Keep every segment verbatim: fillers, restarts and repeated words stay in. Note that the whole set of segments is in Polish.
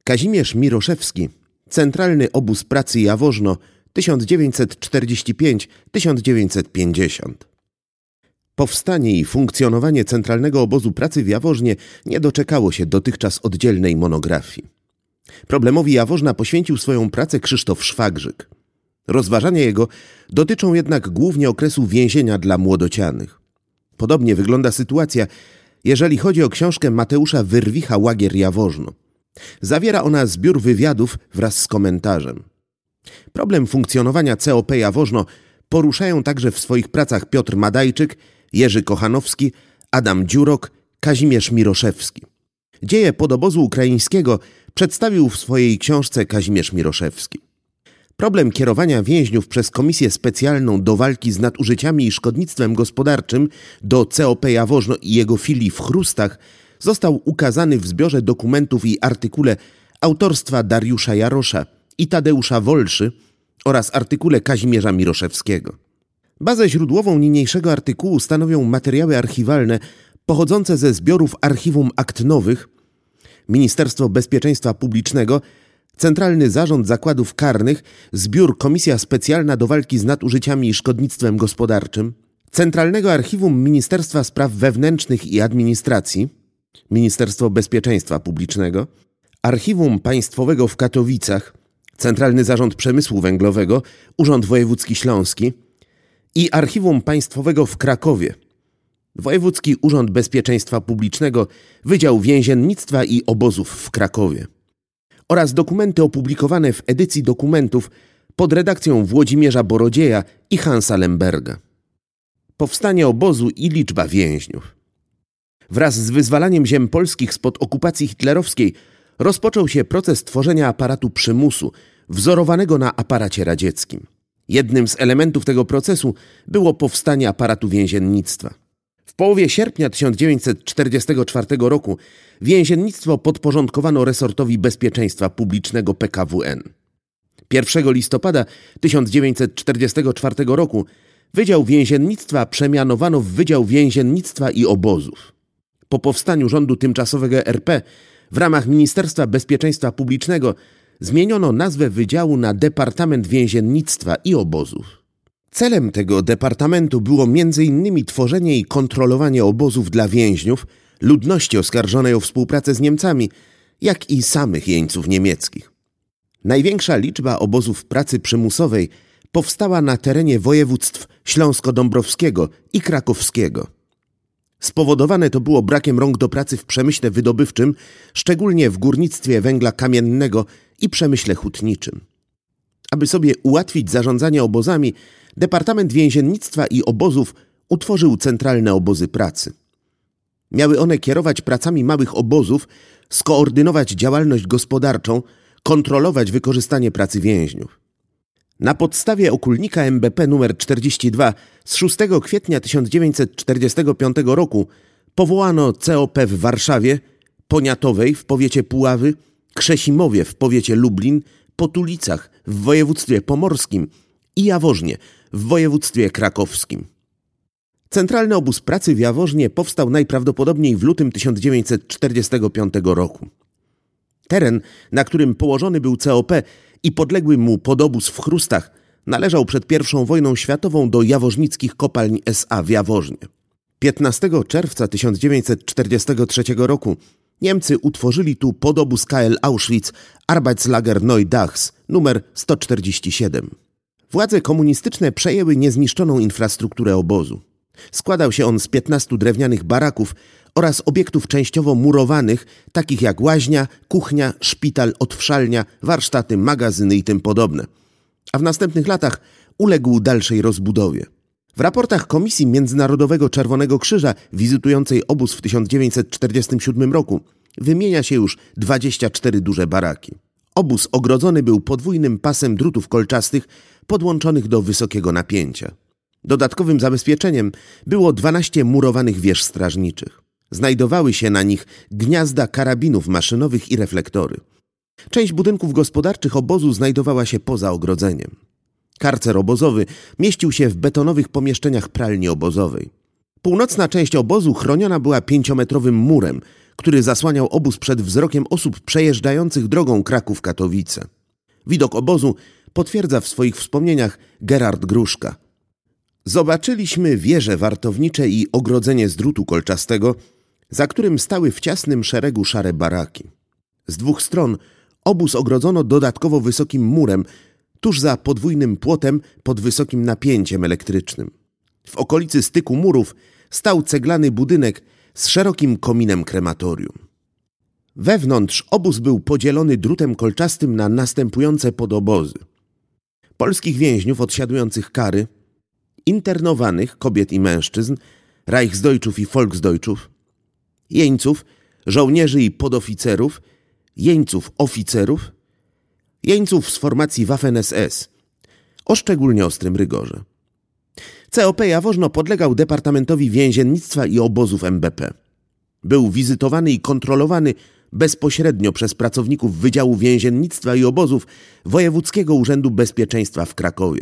Kazimierz Miroszewski, Centralny Obóz Pracy Jaworzno, tysiąc dziewięćset czterdziesty piąty do tysiąc dziewięćset pięćdziesiątego. Powstanie i funkcjonowanie Centralnego Obozu Pracy w Jaworznie nie doczekało się dotychczas oddzielnej monografii. Problemowi Jaworzna poświęcił swoją pracę Krzysztof Szwagrzyk. Rozważania jego dotyczą jednak głównie okresu więzienia dla młodocianych. Podobnie wygląda sytuacja, jeżeli chodzi o książkę Mateusza Wyrwicha Łagier Jaworzno. Zawiera ona zbiór wywiadów wraz z komentarzem. Problem funkcjonowania C O P Jaworzno poruszają także w swoich pracach Piotr Madajczyk, Jerzy Kochanowski, Adam Dziurok, Kazimierz Miroszewski. Dzieje podobozu ukraińskiego przedstawił w swojej książce Kazimierz Miroszewski. Problem kierowania więźniów przez Komisję Specjalną do walki z nadużyciami i szkodnictwem gospodarczym do C O P Jaworzno i jego filii w Chrustach został ukazany w zbiorze dokumentów i artykule autorstwa Dariusza Jarosza i Tadeusza Wolszy oraz artykule Kazimierza Miroszewskiego. Bazę źródłową niniejszego artykułu stanowią materiały archiwalne pochodzące ze zbiorów Archiwum Akt Nowych, Ministerstwo Bezpieczeństwa Publicznego, Centralny Zarząd Zakładów Karnych, zbiór Komisja Specjalna do walki z nadużyciami i szkodnictwem gospodarczym, Centralnego Archiwum Ministerstwa Spraw Wewnętrznych i Administracji, Ministerstwo Bezpieczeństwa Publicznego, Archiwum Państwowego w Katowicach, Centralny Zarząd Przemysłu Węglowego, Urząd Wojewódzki Śląski i Archiwum Państwowego w Krakowie, Wojewódzki Urząd Bezpieczeństwa Publicznego, Wydział Więziennictwa i Obozów w Krakowie oraz dokumenty opublikowane w edycji dokumentów pod redakcją Włodzimierza Borodzieja i Hansa Lemberga. Powstanie obozu i liczba więźniów. Wraz z wyzwalaniem ziem polskich spod okupacji hitlerowskiej rozpoczął się proces tworzenia aparatu przymusu, wzorowanego na aparacie radzieckim. Jednym z elementów tego procesu było powstanie aparatu więziennictwa. W połowie sierpnia tysiąc dziewięćset czterdziestego czwartego roku więziennictwo podporządkowano resortowi bezpieczeństwa publicznego P K W N. pierwszego listopada tysiąc dziewięćset czterdziestego czwartego roku Wydział Więziennictwa przemianowano w Wydział Więziennictwa i Obozów. Po powstaniu rządu tymczasowego R P w ramach Ministerstwa Bezpieczeństwa Publicznego zmieniono nazwę wydziału na Departament Więziennictwa i Obozów. Celem tego departamentu było między innymi tworzenie i kontrolowanie obozów dla więźniów, ludności oskarżonej o współpracę z Niemcami, jak i samych jeńców niemieckich. Największa liczba obozów pracy przymusowej powstała na terenie województw śląsko-dąbrowskiego i krakowskiego. Spowodowane to było brakiem rąk do pracy w przemyśle wydobywczym, szczególnie w górnictwie węgla kamiennego i przemyśle hutniczym. Aby sobie ułatwić zarządzanie obozami, Departament Więziennictwa i Obozów utworzył Centralne Obozy Pracy. Miały one kierować pracami małych obozów, skoordynować działalność gospodarczą, kontrolować wykorzystanie pracy więźniów. Na podstawie okulnika M B P numer czterdzieści dwa z szóstego kwietnia tysiąc dziewięćset czterdziestego piątego roku powołano C O P w Warszawie, Poniatowej w powiecie Puławy, Krzesimowie w powiecie Lublin, Potulicach w województwie pomorskim i Jaworznie w województwie krakowskim. Centralny Obóz Pracy w Jaworznie powstał najprawdopodobniej w lutym tysiąc dziewięćset czterdziestego piątego roku. Teren, na którym położony był C O P i podległy mu podobóz w Chrustach, należał przed pierwszą wojną światową do jaworznickich kopalń S A w Jaworznie. piętnastego czerwca tysiąc dziewięćset czterdziestego trzeciego roku Niemcy utworzyli tu podobóz K L Auschwitz Arbeitslager Neu-Dachs numer sto czterdzieści siedem. Władze komunistyczne przejęły niezniszczoną infrastrukturę obozu. Składał się on z piętnastu drewnianych baraków oraz obiektów częściowo murowanych, takich jak łaźnia, kuchnia, szpital, odwszalnia, warsztaty, magazyny i tym podobne. A w następnych latach uległ dalszej rozbudowie. W raportach Komisji Międzynarodowego Czerwonego Krzyża wizytującej obóz w tysiąc dziewięćset czterdziestym siódmym roku wymienia się już dwadzieścia cztery duże baraki. Obóz ogrodzony był podwójnym pasem drutów kolczastych podłączonych do wysokiego napięcia. Dodatkowym zabezpieczeniem było dwanaście murowanych wież strażniczych. Znajdowały się na nich gniazda karabinów maszynowych i reflektory. Część budynków gospodarczych obozu znajdowała się poza ogrodzeniem. Karcer obozowy mieścił się w betonowych pomieszczeniach pralni obozowej. Północna część obozu chroniona była pięciometrowym murem, który zasłaniał obóz przed wzrokiem osób przejeżdżających drogą Kraków-Katowice. Widok obozu potwierdza w swoich wspomnieniach Gerard Gruszka. Zobaczyliśmy wieże wartownicze i ogrodzenie z drutu kolczastego, za którym stały w ciasnym szeregu szare baraki. Z dwóch stron obóz ogrodzono dodatkowo wysokim murem, tuż za podwójnym płotem pod wysokim napięciem elektrycznym. W okolicy styku murów stał ceglany budynek z szerokim kominem krematorium. Wewnątrz obóz był podzielony drutem kolczastym na następujące podobozy. Polskich więźniów odsiadujących kary, internowanych kobiet i mężczyzn, Reichsdeutschów i Volksdeutschów, jeńców, żołnierzy i podoficerów, jeńców oficerów, jeńców z formacji Waffen S S o szczególnie ostrym rygorze. C O P Jaworzno podlegał Departamentowi Więziennictwa i Obozów M B P. Był wizytowany i kontrolowany bezpośrednio przez pracowników Wydziału Więziennictwa i Obozów Wojewódzkiego Urzędu Bezpieczeństwa w Krakowie.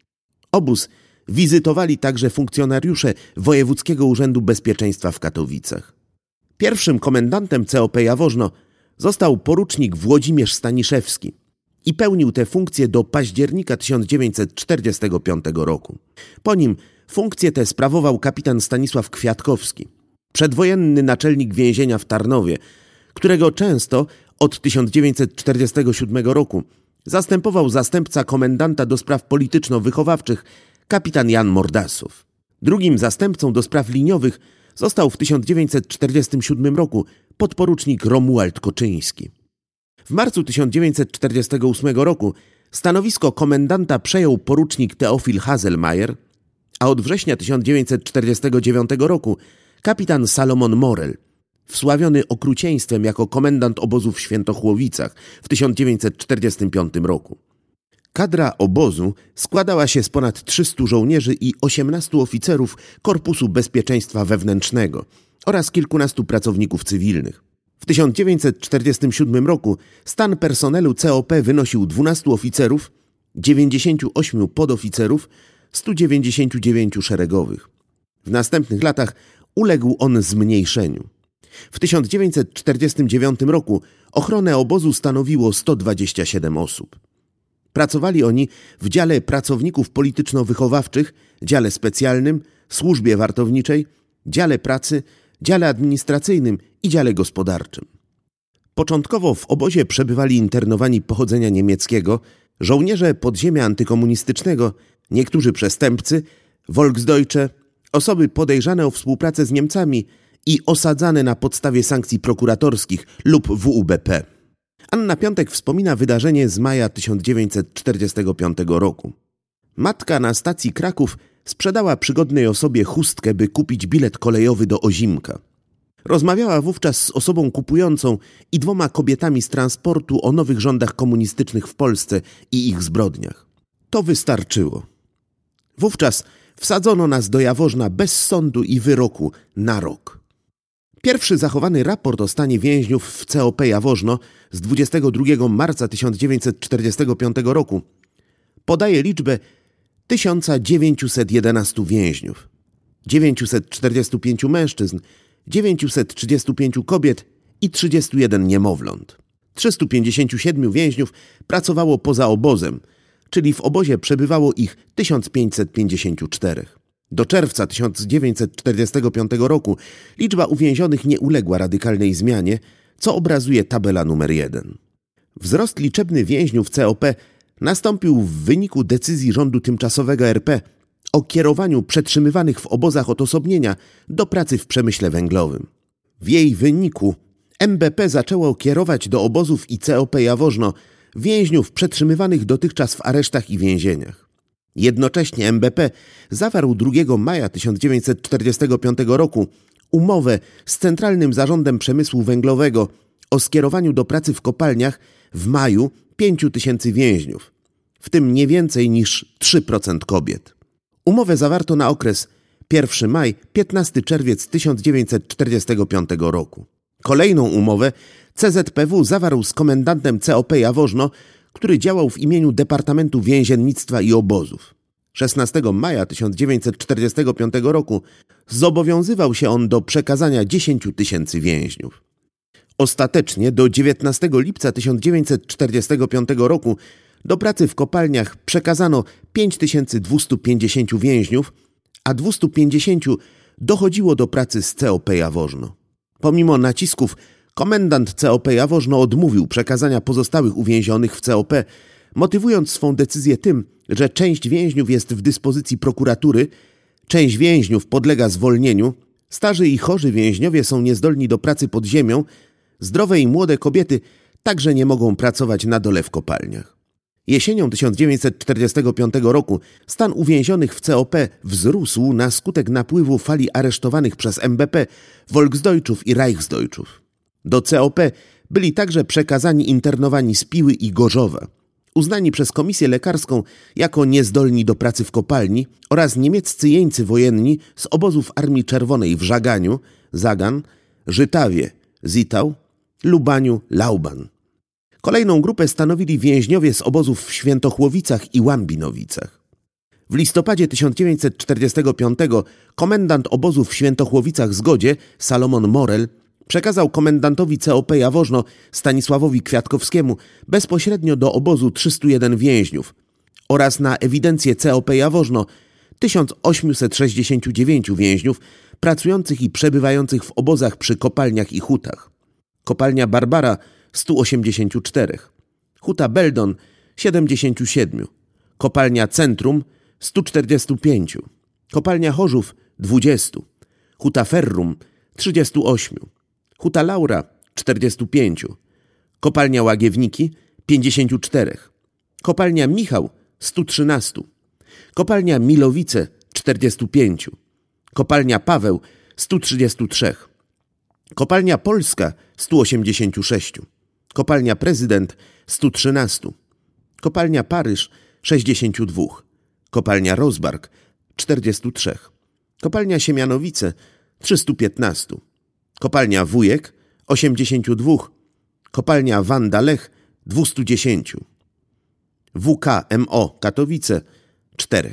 Obóz wizytowali także funkcjonariusze Wojewódzkiego Urzędu Bezpieczeństwa w Katowicach. Pierwszym komendantem C O P Jaworzno został porucznik Włodzimierz Staniszewski i pełnił tę funkcję do października tysiąc dziewięćset czterdziestego piątego roku. Po nim funkcję tę sprawował kapitan Stanisław Kwiatkowski, przedwojenny naczelnik więzienia w Tarnowie, którego często od tysiąc dziewięćset czterdziestego siódmego roku zastępował zastępca komendanta do spraw polityczno-wychowawczych kapitan Jan Mordasow. Drugim zastępcą do spraw liniowych został w tysiąc dziewięćset czterdziestym siódmym roku podporucznik Romuald Koczyński. W marcu tysiąc dziewięćset czterdziestego ósmego roku stanowisko komendanta przejął porucznik Teofil Haselmayer, a od września tysiąc dziewięćset czterdziestego dziewiątego roku kapitan Salomon Morel, wsławiony okrucieństwem jako komendant obozu w Świętochłowicach w tysiąc dziewięćset czterdziestym piątym roku. Kadra obozu składała się z ponad trzystu żołnierzy i osiemnastu oficerów Korpusu Bezpieczeństwa Wewnętrznego oraz kilkunastu pracowników cywilnych. W tysiąc dziewięćset czterdziestym siódmym roku stan personelu C O P wynosił dwunastu oficerów, dziewięćdziesięciu ośmiu podoficerów, stu dziewięćdziesięciu dziewięciu szeregowych. W następnych latach uległ on zmniejszeniu. W tysiąc dziewięćset czterdziestym dziewiątym roku ochronę obozu stanowiło sto dwadzieścia siedem osób. Pracowali oni w dziale pracowników polityczno-wychowawczych, dziale specjalnym, służbie wartowniczej, dziale pracy, dziale administracyjnym i dziale gospodarczym. Początkowo w obozie przebywali internowani pochodzenia niemieckiego, żołnierze podziemia antykomunistycznego, niektórzy przestępcy, Volksdeutsche, osoby podejrzane o współpracę z Niemcami i osadzane na podstawie sankcji prokuratorskich lub W U B P. Anna Piątek wspomina wydarzenie z maja tysiąc dziewięćset czterdziestego piątego roku. Matka na stacji Kraków sprzedała przygodnej osobie chustkę, by kupić bilet kolejowy do Ozimka. Rozmawiała wówczas z osobą kupującą i dwoma kobietami z transportu o nowych rządach komunistycznych w Polsce i ich zbrodniach. To wystarczyło. Wówczas wsadzono nas do Jaworzna bez sądu i wyroku na rok. Pierwszy zachowany raport o stanie więźniów w C O P Jaworzno z dwudziestego drugiego marca tysiąc dziewięćset czterdziestego piątego roku podaje liczbę tysiąc dziewięćset jedenastu więźniów, dziewięćset czterdziestu pięciu mężczyzn, dziewięćset trzydziestu pięciu kobiet i trzydziestu jeden niemowląt. trzystu pięćdziesięciu siedmiu więźniów pracowało poza obozem, czyli w obozie przebywało ich tysiąc pięćset pięćdziesięciu czterech. Do czerwca tysiąc dziewięćset czterdziestego piątego roku liczba uwięzionych nie uległa radykalnej zmianie, co obrazuje tabela numer jeden. Wzrost liczebny więźniów C O P nastąpił w wyniku decyzji rządu tymczasowego R P o kierowaniu przetrzymywanych w obozach odosobnienia do pracy w przemyśle węglowym. W jej wyniku M B P zaczęło kierować do obozów i C O P Jaworzno więźniów przetrzymywanych dotychczas w aresztach i więzieniach. Jednocześnie M B P zawarł drugiego maja tysiąc dziewięćset czterdziestego piątego roku umowę z Centralnym Zarządem Przemysłu Węglowego o skierowaniu do pracy w kopalniach w maju pięciu tysięcy więźniów, w tym nie więcej niż trzy procent kobiet. Umowę zawarto na okres pierwszy maja do piętnastego czerwca tysiąc dziewięćset czterdziestego piątego roku. Kolejną umowę C Z P W zawarł z komendantem C O P Jaworzno, który działał w imieniu Departamentu Więziennictwa i Obozów. szesnastego maja tysiąc dziewięćset czterdziestego piątego roku zobowiązywał się on do przekazania dziesięciu tysięcy więźniów. Ostatecznie do dziewiętnastego lipca tysiąc dziewięćset czterdziestego piątego roku do pracy w kopalniach przekazano pięć tysięcy dwieście pięćdziesiąt więźniów, a dwieście pięćdziesiąt dochodziło do pracy z C O P Jaworzno. Pomimo nacisków komendant C O P Jaworzno odmówił przekazania pozostałych uwięzionych w C O P, motywując swą decyzję tym, że część więźniów jest w dyspozycji prokuratury, część więźniów podlega zwolnieniu, starzy i chorzy więźniowie są niezdolni do pracy pod ziemią, zdrowe i młode kobiety także nie mogą pracować na dole w kopalniach. Jesienią tysiąc dziewięćset czterdziestego piątego roku stan uwięzionych w C O P wzrósł na skutek napływu fali aresztowanych przez M B P Volksdeutschów i Reichsdeutschów. Do C O P byli także przekazani internowani z Piły i Gorzowa, uznani przez komisję lekarską jako niezdolni do pracy w kopalni, oraz niemieccy jeńcy wojenni z obozów Armii Czerwonej w Żaganiu, Zagan, Żytawie, Zittau, Lubaniu, Lauban. Kolejną grupę stanowili więźniowie z obozów w Świętochłowicach i Łambinowicach. W listopadzie tysiąc dziewięćset czterdziestego piątego komendant obozu w Świętochłowicach-Zgodzie, Salomon Morel, przekazał komendantowi C O P Jaworzno, Stanisławowi Kwiatkowskiemu, bezpośrednio do obozu trzystu jeden więźniów oraz na ewidencję C O P Jaworzno tysiąc osiemset sześćdziesiąt dziewięć więźniów pracujących i przebywających w obozach przy kopalniach i hutach. Kopalnia Barbara sto osiemdziesiąt cztery, huta Beldon siedemdziesiąt siedem, kopalnia Centrum sto czterdzieści pięć, kopalnia Chorzów dwadzieścia, huta Ferrum trzydzieści osiem, huta Laura czterdzieści pięć, kopalnia Łagiewniki pięćdziesiąt cztery, kopalnia Michał sto trzynaście, kopalnia Milowice czterdzieści pięć, kopalnia Paweł sto trzydzieści trzy, kopalnia Polska sto osiemdziesiąt sześć, kopalnia Prezydent sto trzynaście, kopalnia Paryż sześćdziesiąt dwa, kopalnia Rozbark czterdzieści trzy, kopalnia Siemianowice trzysta piętnaście, kopalnia Wujek osiemdziesiąt dwa, kopalnia Wanda Lech dwieście dziesięć, W K M O Katowice cztery.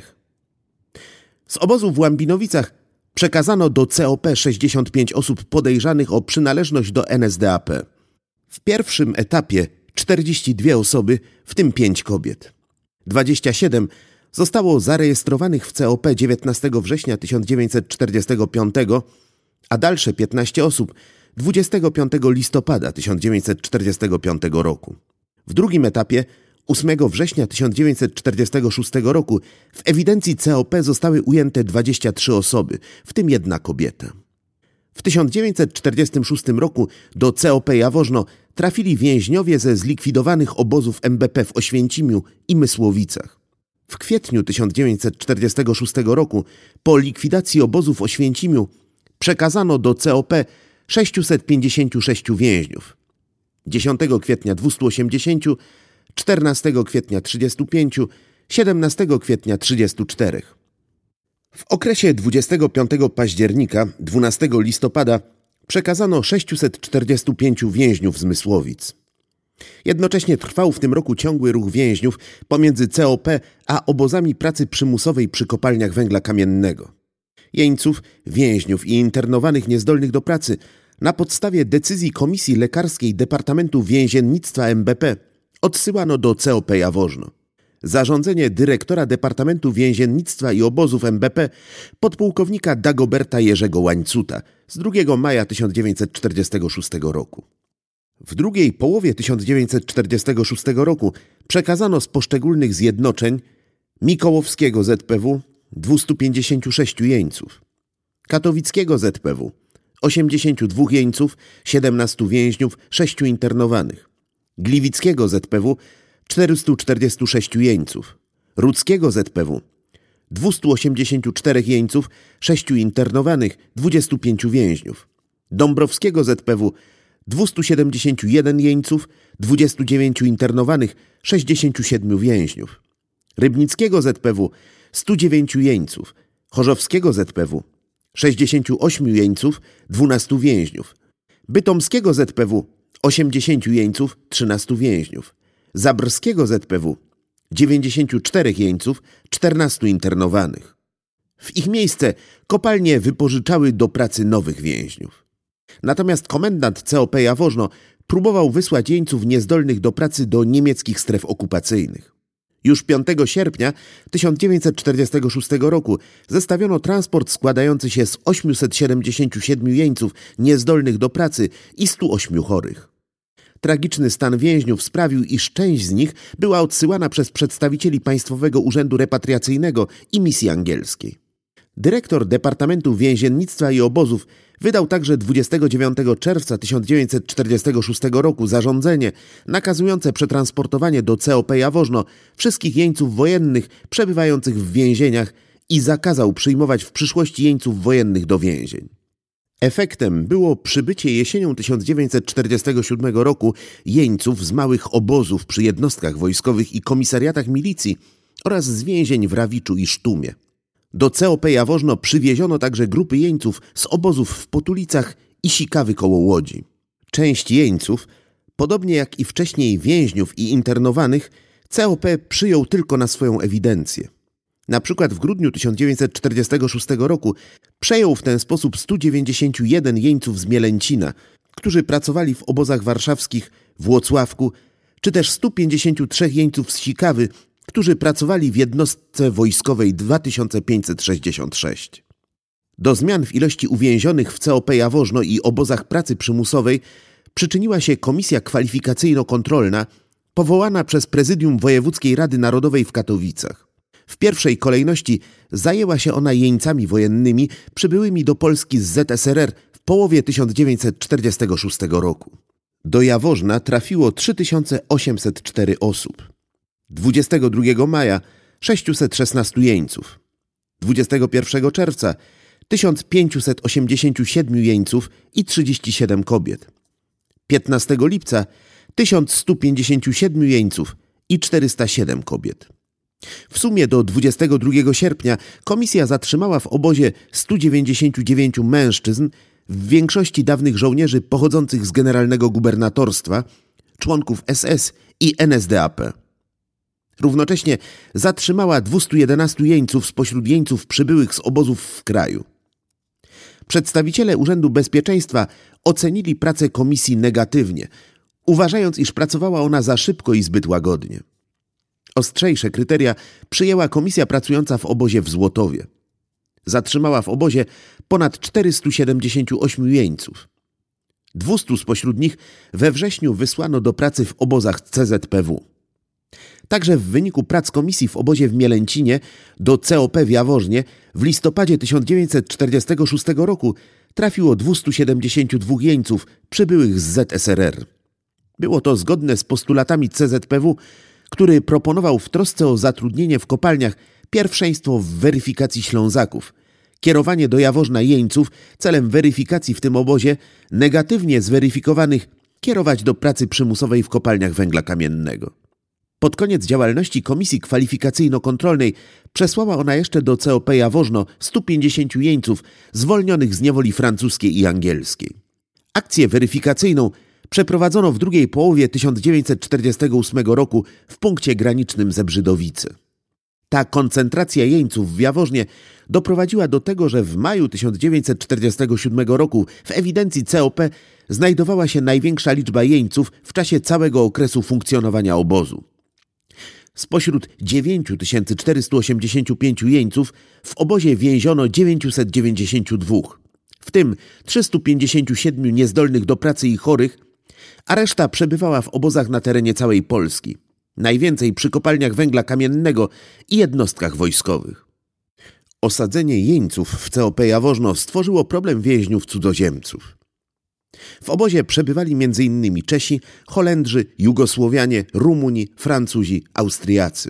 Z obozu w Łambinowicach przekazano do C O P sześćdziesiąt pięć osób podejrzanych o przynależność do N S D A P. W pierwszym etapie czterdzieści dwie osoby, w tym pięć kobiet. dwadzieścia siedem zostało zarejestrowanych w C O P dziewiętnastego września tysiąc dziewięćset czterdziestego piątego, a dalsze piętnaście osób dwudziestego piątego listopada tysiąc dziewięćset czterdziestego piątego roku. W drugim etapie ósmego września tysiąc dziewięćset czterdziestego szóstego roku w ewidencji C O P zostały ujęte dwadzieścia trzy osoby, w tym jedna kobieta. W tysiąc dziewięćset czterdziestym szóstym roku do C O P Jaworzno trafili więźniowie ze zlikwidowanych obozów M B P w Oświęcimiu i Mysłowicach. W kwietniu tysiąc dziewięćset czterdziestego szóstego roku po likwidacji obozu w Oświęcimiu przekazano do C O P sześćset pięćdziesiąt sześć więźniów. dziesiątego kwietnia dwieście osiemdziesiąt, czternastego kwietnia trzydzieści pięć, siedemnastego kwietnia trzydzieści cztery. W okresie dwudziestego piątego października do dwunastego listopada przekazano sześćset czterdzieści pięć więźniów z Mysłowic. Jednocześnie trwał w tym roku ciągły ruch więźniów pomiędzy C O P a obozami pracy przymusowej przy kopalniach węgla kamiennego. Jeńców, więźniów i internowanych niezdolnych do pracy na podstawie decyzji Komisji Lekarskiej Departamentu Więziennictwa M B P odsyłano do C O P Jaworzno. Zarządzenie dyrektora Departamentu Więziennictwa i Obozów M B P podpułkownika Dagoberta Jerzego Łańcuta z drugiego maja tysiąc dziewięćset czterdziestego szóstego roku. W drugiej połowie tysiąc dziewięćset czterdziestego szóstego roku przekazano z poszczególnych zjednoczeń Mikołowskiego Z P W dwieście pięćdziesiąt sześć jeńców, Katowickiego Z P W osiemdziesiąt dwa jeńców, siedemnastu więźniów, sześciu internowanych, Gliwickiego Z P W czterysta czterdzieści sześć jeńców, Rudzkiego Z P W dwieście osiemdziesiąt cztery jeńców, sześciu internowanych, dwudziestu pięciu więźniów, Dąbrowskiego Z P W dwieście siedemdziesiąt jeden jeńców, dwudziestu dziewięciu internowanych, sześćdziesięciu siedmiu więźniów, Rybnickiego Z P W stu dziewięciu jeńców, Chorzowskiego Z P W sześćdziesięciu ośmiu jeńców, dwunastu więźniów, Bytomskiego Z P W osiemdziesięciu jeńców, trzynastu więźniów, Zabrskiego Z P W dziewięćdziesięciu czterech jeńców, czternastu internowanych. W ich miejsce kopalnie wypożyczały do pracy nowych więźniów. Natomiast komendant C O P Jaworzno próbował wysłać jeńców niezdolnych do pracy do niemieckich stref okupacyjnych. Już piątego sierpnia tysiąc dziewięćset czterdziestego szóstego roku zestawiono transport składający się z osiemset siedemdziesięciu siedmiu jeńców niezdolnych do pracy i stu ośmiu chorych. Tragiczny stan więźniów sprawił, iż część z nich była odsyłana przez przedstawicieli Państwowego Urzędu Repatriacyjnego i misji angielskiej. Dyrektor Departamentu Więziennictwa i Obozów wydał także dwudziestego dziewiątego czerwca tysiąc dziewięćset czterdziestego szóstego roku zarządzenie nakazujące przetransportowanie do C O P Jaworzno wszystkich jeńców wojennych przebywających w więzieniach i zakazał przyjmować w przyszłości jeńców wojennych do więzień. Efektem było przybycie jesienią tysiąc dziewięćset czterdziestego siódmego roku jeńców z małych obozów przy jednostkach wojskowych i komisariatach milicji oraz z więzień w Rawiczu i Sztumie. Do C O P Jaworzno przywieziono także grupy jeńców z obozów w Potulicach i Sikawy koło Łodzi. Część jeńców, podobnie jak i wcześniej więźniów i internowanych, C O P przyjął tylko na swoją ewidencję. Na przykład w grudniu tysiąc dziewięćset czterdziestego szóstego roku przejął w ten sposób stu dziewięćdziesięciu jeden jeńców z Mielęcina, którzy pracowali w obozach warszawskich, w Włocławku, czy też stu pięćdziesięciu trzech jeńców z Sikawy, którzy pracowali w jednostce wojskowej dwa tysiące pięćset sześćdziesiąt sześć. Do zmian w ilości uwięzionych w C O P Jaworzno i obozach pracy przymusowej przyczyniła się Komisja Kwalifikacyjno-Kontrolna powołana przez Prezydium Wojewódzkiej Rady Narodowej w Katowicach. W pierwszej kolejności zajęła się ona jeńcami wojennymi przybyłymi do Polski z Z S R R w połowie tysiąc dziewięćset czterdziestego szóstego roku. Do Jaworzna trafiło trzy tysiące osiemset cztery osób. dwudziestego drugiego maja sześćset szesnastu jeńców, dwudziestego pierwszego czerwca tysiąc pięćset osiemdziesięciu siedmiu jeńców i trzydziestu siedmiu kobiet, piętnastego lipca tysiąc stu pięćdziesięciu siedmiu jeńców i czterysta siedem kobiet. W sumie do dwudziestego drugiego sierpnia komisja zatrzymała w obozie stu dziewięćdziesięciu dziewięciu mężczyzn, w większości dawnych żołnierzy pochodzących z generalnego gubernatorstwa, członków S S i N S D A P. Równocześnie zatrzymała dwustu jedenastu jeńców spośród jeńców przybyłych z obozów w kraju. Przedstawiciele Urzędu Bezpieczeństwa ocenili pracę komisji negatywnie, uważając, iż pracowała ona za szybko i zbyt łagodnie. Ostrzejsze kryteria przyjęła komisja pracująca w obozie w Złotowie. Zatrzymała w obozie ponad czterystu siedemdziesięciu ośmiu jeńców. Dwustu spośród nich we wrześniu wysłano do pracy w obozach C Z P W. Także w wyniku prac komisji w obozie w Mielęcinie do C O P w Jaworznie w listopadzie tysiąc dziewięćset czterdziestego szóstego roku trafiło dwustu siedemdziesięciu dwóch jeńców przybyłych z Z S R R. Było to zgodne z postulatami C Z P W, który proponował w trosce o zatrudnienie w kopalniach pierwszeństwo w weryfikacji Ślązaków, kierowanie do Jaworzna jeńców celem weryfikacji w tym obozie, negatywnie zweryfikowanych kierować do pracy przymusowej w kopalniach węgla kamiennego. Pod koniec działalności Komisji Kwalifikacyjno-Kontrolnej przesłała ona jeszcze do C O P Jaworzno stu pięćdziesięciu jeńców zwolnionych z niewoli francuskiej i angielskiej. Akcję weryfikacyjną przeprowadzono w drugiej połowie tysiąc dziewięćset czterdziestego ósmego roku w punkcie granicznym Zebrzydowice. Ta koncentracja jeńców w Jaworznie doprowadziła do tego, że w maju tysiąc dziewięćset czterdziestego siódmego roku w ewidencji C O P znajdowała się największa liczba jeńców w czasie całego okresu funkcjonowania obozu. Spośród dziewięć tysięcy czterystu osiemdziesięciu pięciu jeńców w obozie więziono dziewięćset dziewięćdziesięciu dwóch, w tym trzystu pięćdziesięciu siedmiu niezdolnych do pracy i chorych, a reszta przebywała w obozach na terenie całej Polski, najwięcej przy kopalniach węgla kamiennego i jednostkach wojskowych. Osadzenie jeńców w C O P Jaworzno stworzyło problem więźniów cudzoziemców. W obozie przebywali między innymi Czesi, Holendrzy, Jugosłowianie, Rumuni, Francuzi, Austriacy.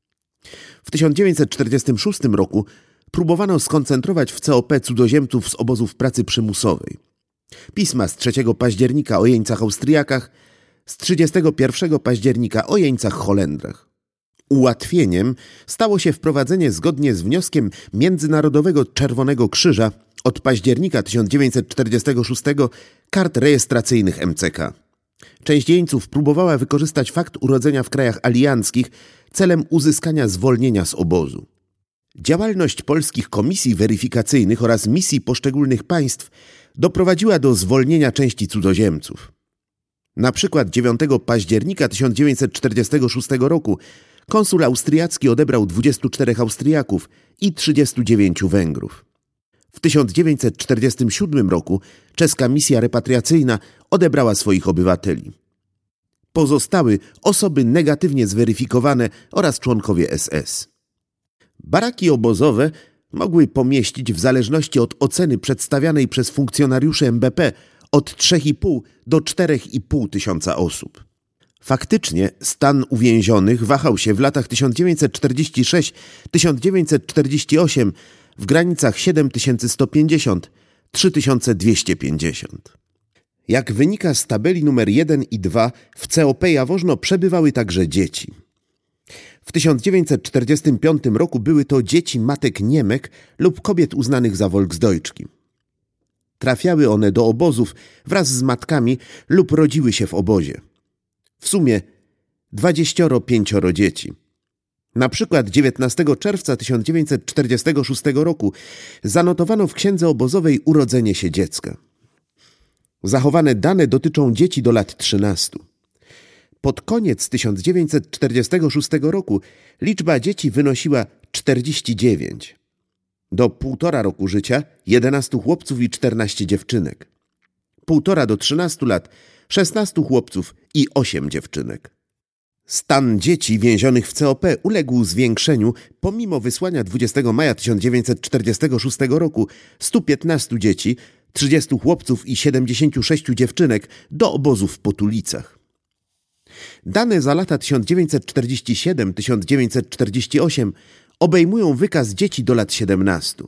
W tysiąc dziewięćset czterdziestym szóstym roku próbowano skoncentrować w C O P cudzoziemców z obozów pracy przymusowej. Pisma z trzeciego października o jeńcach Austriakach, z trzydziestego pierwszego października o jeńcach Holendrach. Ułatwieniem stało się wprowadzenie zgodnie z wnioskiem Międzynarodowego Czerwonego Krzyża od października tysiąc dziewięćset czterdziestego szóstego kart rejestracyjnych M C K. Część jeńców próbowała wykorzystać fakt urodzenia w krajach alianckich celem uzyskania zwolnienia z obozu. Działalność polskich komisji weryfikacyjnych oraz misji poszczególnych państw doprowadziła do zwolnienia części cudzoziemców. Na przykład dziewiątego października tysiąc dziewięćset czterdziestego szóstego roku konsul austriacki odebrał dwudziestu czterech Austriaków i trzydziestu dziewięciu Węgrów. W tysiąc dziewięćset czterdziestym siódmym roku czeska misja repatriacyjna odebrała swoich obywateli. Pozostały osoby negatywnie zweryfikowane oraz członkowie S S. Baraki obozowe mogły pomieścić w zależności od oceny przedstawianej przez funkcjonariuszy M B P od trzech i pół do czterech i pół tysiąca osób. Faktycznie stan uwięzionych wahał się w latach tysiąc dziewięćset czterdziestym szóstym do tysiąc dziewięćset czterdziestego ósmego w granicach siedem tysięcy sto pięćdziesiąt do trzy tysiące dwieście pięćdziesiąt. Jak wynika z tabeli numer jeden i dwa, w C O P Jaworzno przebywały także dzieci. W tysiąc dziewięćset czterdziestym piątym roku były to dzieci matek Niemek lub kobiet uznanych za Volksdeutschki. Trafiały one do obozów wraz z matkami lub rodziły się w obozie. W sumie dwadzieścia pięć dzieci. Na przykład dziewiętnastego czerwca tysiąc dziewięćset czterdziestego szóstego roku zanotowano w księdze obozowej urodzenie się dziecka. Zachowane dane dotyczą dzieci do lat trzynastu. Pod koniec tysiąc dziewięćset czterdziestego szóstego roku liczba dzieci wynosiła czterdzieści dziewięć. Do półtora roku życia jedenastu chłopców i czternaście dziewczynek. Półtora do trzynastu lat szesnastu chłopców i osiem dziewczynek. Stan dzieci więzionych w C O P uległ zwiększeniu pomimo wysłania dwudziestego maja tysiąc dziewięćset czterdziestego szóstego roku stu piętnastu dzieci, trzydziestu chłopców i siedemdziesięciu sześciu dziewczynek do obozów w Potulicach. Dane za lata tysiąc dziewięćset czterdziesty siódmy do tysiąc dziewięćset czterdziestego ósmego obejmują wykaz dzieci do lat siedemnastu.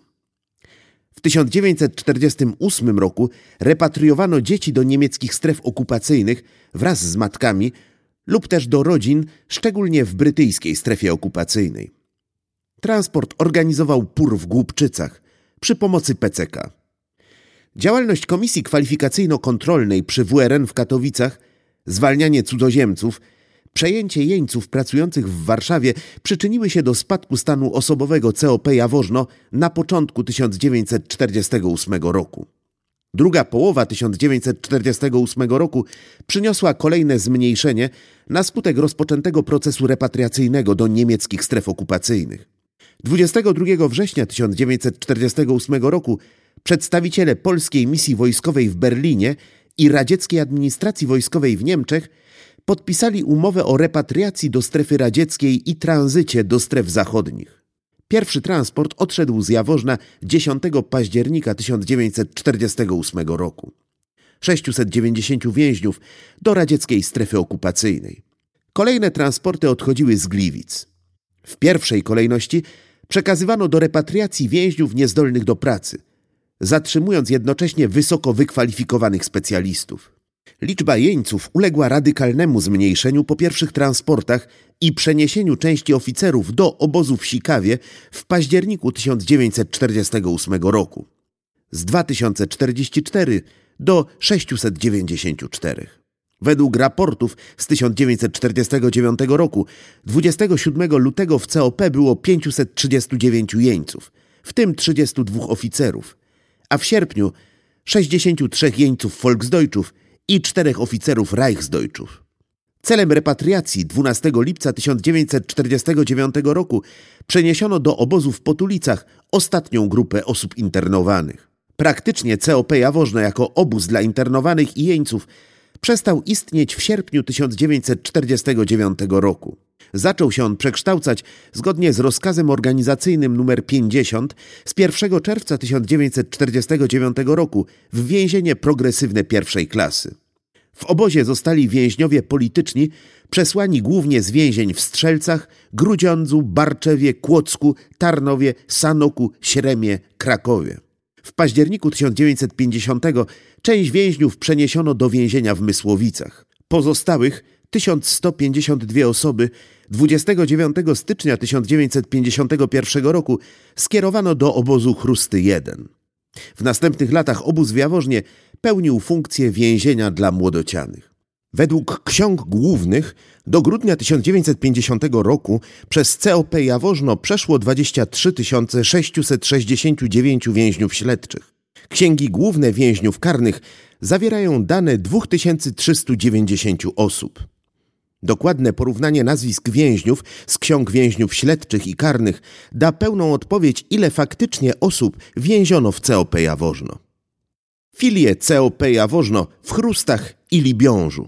W tysiąc dziewięćset czterdziestym ósmym roku repatriowano dzieci do niemieckich stref okupacyjnych wraz z matkami lub też do rodzin, szczególnie w brytyjskiej strefie okupacyjnej. Transport organizował P U R w Głubczycach przy pomocy P C K. Działalność Komisji Kwalifikacyjno-Kontrolnej przy W R N w Katowicach, zwalnianie cudzoziemców, przejęcie jeńców pracujących w Warszawie przyczyniły się do spadku stanu osobowego C O P Jaworzno na początku tysiąc dziewięćset czterdziestego ósmego roku. Druga połowa tysiąc dziewięćset czterdziestego ósmego roku przyniosła kolejne zmniejszenie na skutek rozpoczętego procesu repatriacyjnego do niemieckich stref okupacyjnych. dwudziestego drugiego września tysiąc dziewięćset czterdziestego ósmego roku przedstawiciele polskiej misji wojskowej w Berlinie i radzieckiej administracji wojskowej w Niemczech podpisali umowę o repatriacji do strefy radzieckiej i tranzycie do stref zachodnich. Pierwszy transport odszedł z Jaworzna dziesiątego października tysiąc dziewięćset czterdziestego ósmego roku. sześciuset dziewięćdziesięciu więźniów do radzieckiej strefy okupacyjnej. Kolejne transporty odchodziły z Gliwic. W pierwszej kolejności przekazywano do repatriacji więźniów niezdolnych do pracy, zatrzymując jednocześnie wysoko wykwalifikowanych specjalistów. Liczba jeńców uległa radykalnemu zmniejszeniu po pierwszych transportach i przeniesieniu części oficerów do obozu w Sikawie w październiku tysiąc dziewięćset czterdziestego ósmego roku. Z dwa tysiące czterdziestu czterech do sześciuset dziewięćdziesięciu czterech. Według raportów z tysiąc dziewięćset czterdziestego dziewiątego roku dwudziestego siódmego lutego w C O P było pięciuset trzydziestu dziewięciu jeńców, w tym trzydziestu dwóch oficerów, a w sierpniu sześćdziesięciu trzech jeńców Volksdeutschów i czterech oficerów Reichsdeutschów. Celem repatriacji dwunastego lipca tysiąc dziewięćset czterdziestego dziewiątego roku przeniesiono do obozu w Potulicach ostatnią grupę osób internowanych. Praktycznie C O P Jaworzno jako obóz dla internowanych i jeńców przestał istnieć w sierpniu tysiąc dziewięćset czterdziestego dziewiątego roku. Zaczął się on przekształcać zgodnie z rozkazem organizacyjnym nr pięćdziesiąt z pierwszego czerwca tysiąc dziewięćset czterdziestego dziewiątego roku w więzienie progresywne pierwszej klasy. W obozie zostali więźniowie polityczni przesłani głównie z więzień w Strzelcach, Grudziądzu, Barczewie, Kłodzku, Tarnowie, Sanoku, Śremie, Krakowie. W październiku tysiąc dziewięćset pięćdziesiątego część więźniów przeniesiono do więzienia w Mysłowicach. Pozostałych tysiąc sto pięćdziesiąt dwie osoby dwudziestego dziewiątego stycznia tysiąc dziewięćset pięćdziesiątego pierwszego roku skierowano do obozu Chrusty jeden. W następnych latach obóz w Jaworznie pełnił funkcję więzienia dla młodocianych. Według ksiąg głównych do grudnia tysiąc dziewięćset pięćdziesiątego roku przez C O P Jaworzno przeszło dwadzieścia trzy tysiące sześciuset sześćdziesięciu dziewięciu więźniów śledczych. Księgi główne więźniów karnych zawierają dane dwa tysiące trzysta dziewięćdziesiąt osób. Dokładne porównanie nazwisk więźniów z ksiąg więźniów śledczych i karnych da pełną odpowiedź, ile faktycznie osób więziono w C O P Jaworzno. Filie C O P Jaworzno w Chrustach i Libiążu.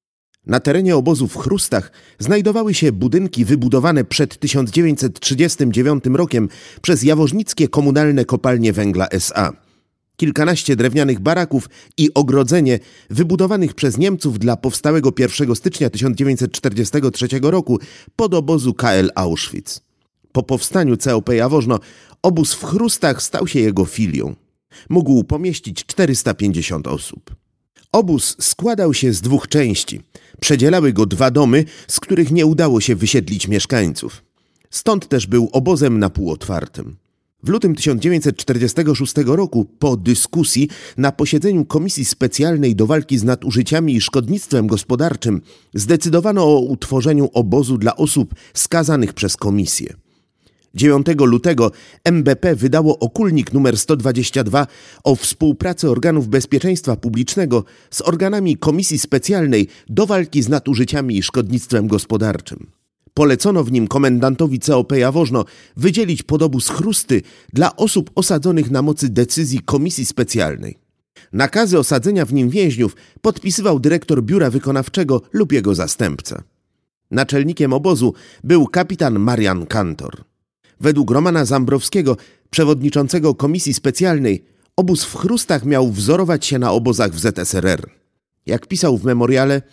Na terenie obozu w Chrustach znajdowały się budynki wybudowane przed tysiąc dziewięćset trzydziestym dziewiątym rokiem przez Jaworznickie Komunalne Kopalnie Węgla S A. Kilkanaście drewnianych baraków i ogrodzenie wybudowanych przez Niemców dla powstałego pierwszego stycznia tysiąc dziewięćset czterdziestego trzeciego roku podobozu K L Auschwitz. Po powstaniu C O P Jaworzno obóz w Chrustach stał się jego filią. Mógł pomieścić czterysta pięćdziesiąt osób. Obóz składał się z dwóch części. Przedzielały go dwa domy, z których nie udało się wysiedlić mieszkańców. Stąd też był obozem na pół otwartym. W lutym tysiąc dziewięćset czterdziestego szóstego roku, po dyskusji na posiedzeniu Komisji Specjalnej do walki z nadużyciami i szkodnictwem gospodarczym, zdecydowano o utworzeniu obozu dla osób skazanych przez komisję. dziewiątego lutego M B P wydało okulnik numer sto dwadzieścia dwa o współpracy organów bezpieczeństwa publicznego z organami Komisji Specjalnej do walki z nadużyciami i szkodnictwem gospodarczym. Polecono w nim komendantowi C O P Jaworzno wydzielić podobóz Chrusty dla osób osadzonych na mocy decyzji Komisji Specjalnej. Nakazy osadzenia w nim więźniów podpisywał dyrektor biura wykonawczego lub jego zastępca. Naczelnikiem obozu był kapitan Marian Kantor. Według Romana Zambrowskiego, przewodniczącego Komisji Specjalnej, obóz w Chrustach miał wzorować się na obozach w Z S R R. Jak pisał w memoriale,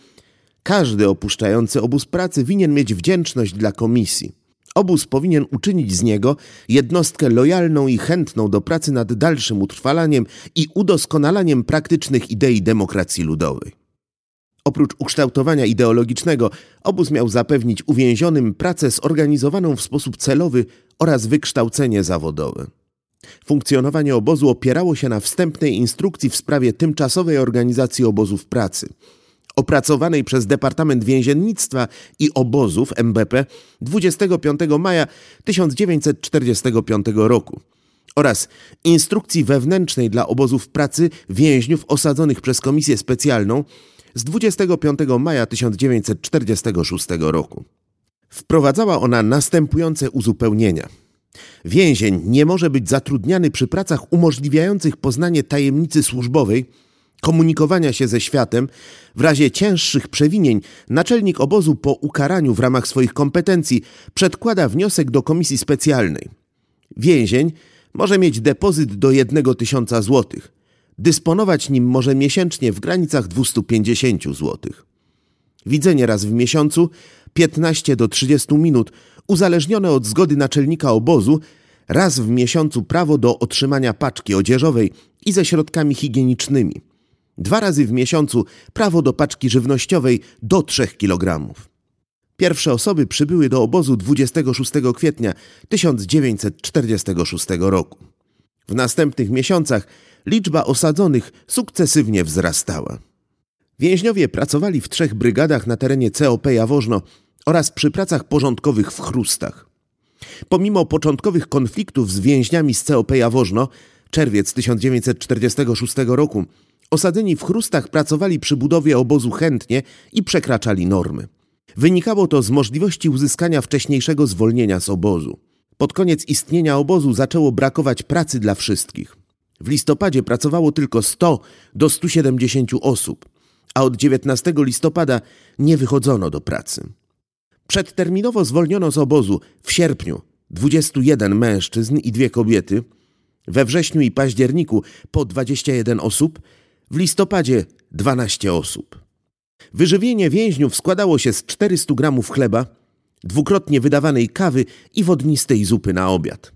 każdy opuszczający obóz pracy winien mieć wdzięczność dla komisji. Obóz powinien uczynić z niego jednostkę lojalną i chętną do pracy nad dalszym utrwalaniem i udoskonalaniem praktycznych idei demokracji ludowej. Oprócz ukształtowania ideologicznego, obóz miał zapewnić uwięzionym pracę zorganizowaną w sposób celowy oraz wykształcenie zawodowe. Funkcjonowanie obozu opierało się na wstępnej instrukcji w sprawie tymczasowej organizacji obozów pracy, opracowanej przez Departament Więziennictwa i Obozów M B P dwudziestego piątego maja tysiąc dziewięćset czterdziestego piątego roku oraz instrukcji wewnętrznej dla obozów pracy więźniów osadzonych przez Komisję Specjalną z dwudziestego piątego maja tysiąc dziewięćset czterdziestego szóstego roku. Wprowadzała ona następujące uzupełnienia. Więzień nie może być zatrudniany przy pracach umożliwiających poznanie tajemnicy służbowej, komunikowania się ze światem. W razie cięższych przewinień naczelnik obozu po ukaraniu w ramach swoich kompetencji przedkłada wniosek do komisji specjalnej. Więzień może mieć depozyt do jednego tysiąca złotych. Dysponować nim może miesięcznie w granicach dwieście pięćdziesiąt złotych. Widzenie raz w miesiącu, piętnaście do trzydziestu minut, uzależnione od zgody naczelnika obozu, raz w miesiącu prawo do otrzymania paczki odzieżowej i ze środkami higienicznymi. Dwa razy w miesiącu prawo do paczki żywnościowej do trzech kilogramów. Pierwsze osoby przybyły do obozu dwudziestego szóstego kwietnia tysiąc dziewięćset czterdziestego szóstego roku. W następnych miesiącach liczba osadzonych sukcesywnie wzrastała. Więźniowie pracowali w trzech brygadach na terenie C O P Jaworzno oraz przy pracach porządkowych w Chrustach. Pomimo początkowych konfliktów z więźniami z C O P Jaworzno, czerwiec tysiąc dziewięćset czterdziestego szóstego roku, osadzeni w Chrustach pracowali przy budowie obozu chętnie i przekraczali normy. Wynikało to z możliwości uzyskania wcześniejszego zwolnienia z obozu. Pod koniec istnienia obozu zaczęło brakować pracy dla wszystkich. W listopadzie pracowało tylko sto do stu siedemdziesięciu osób, a od dziewiętnastego listopada nie wychodzono do pracy. Przedterminowo zwolniono z obozu w sierpniu dwudziestu jeden mężczyzn i dwie kobiety, we wrześniu i październiku po dwadzieścia jeden osób, w listopadzie dwanaście osób. Wyżywienie więźniów składało się z czterystu gramów chleba, dwukrotnie wydawanej kawy i wodnistej zupy na obiad.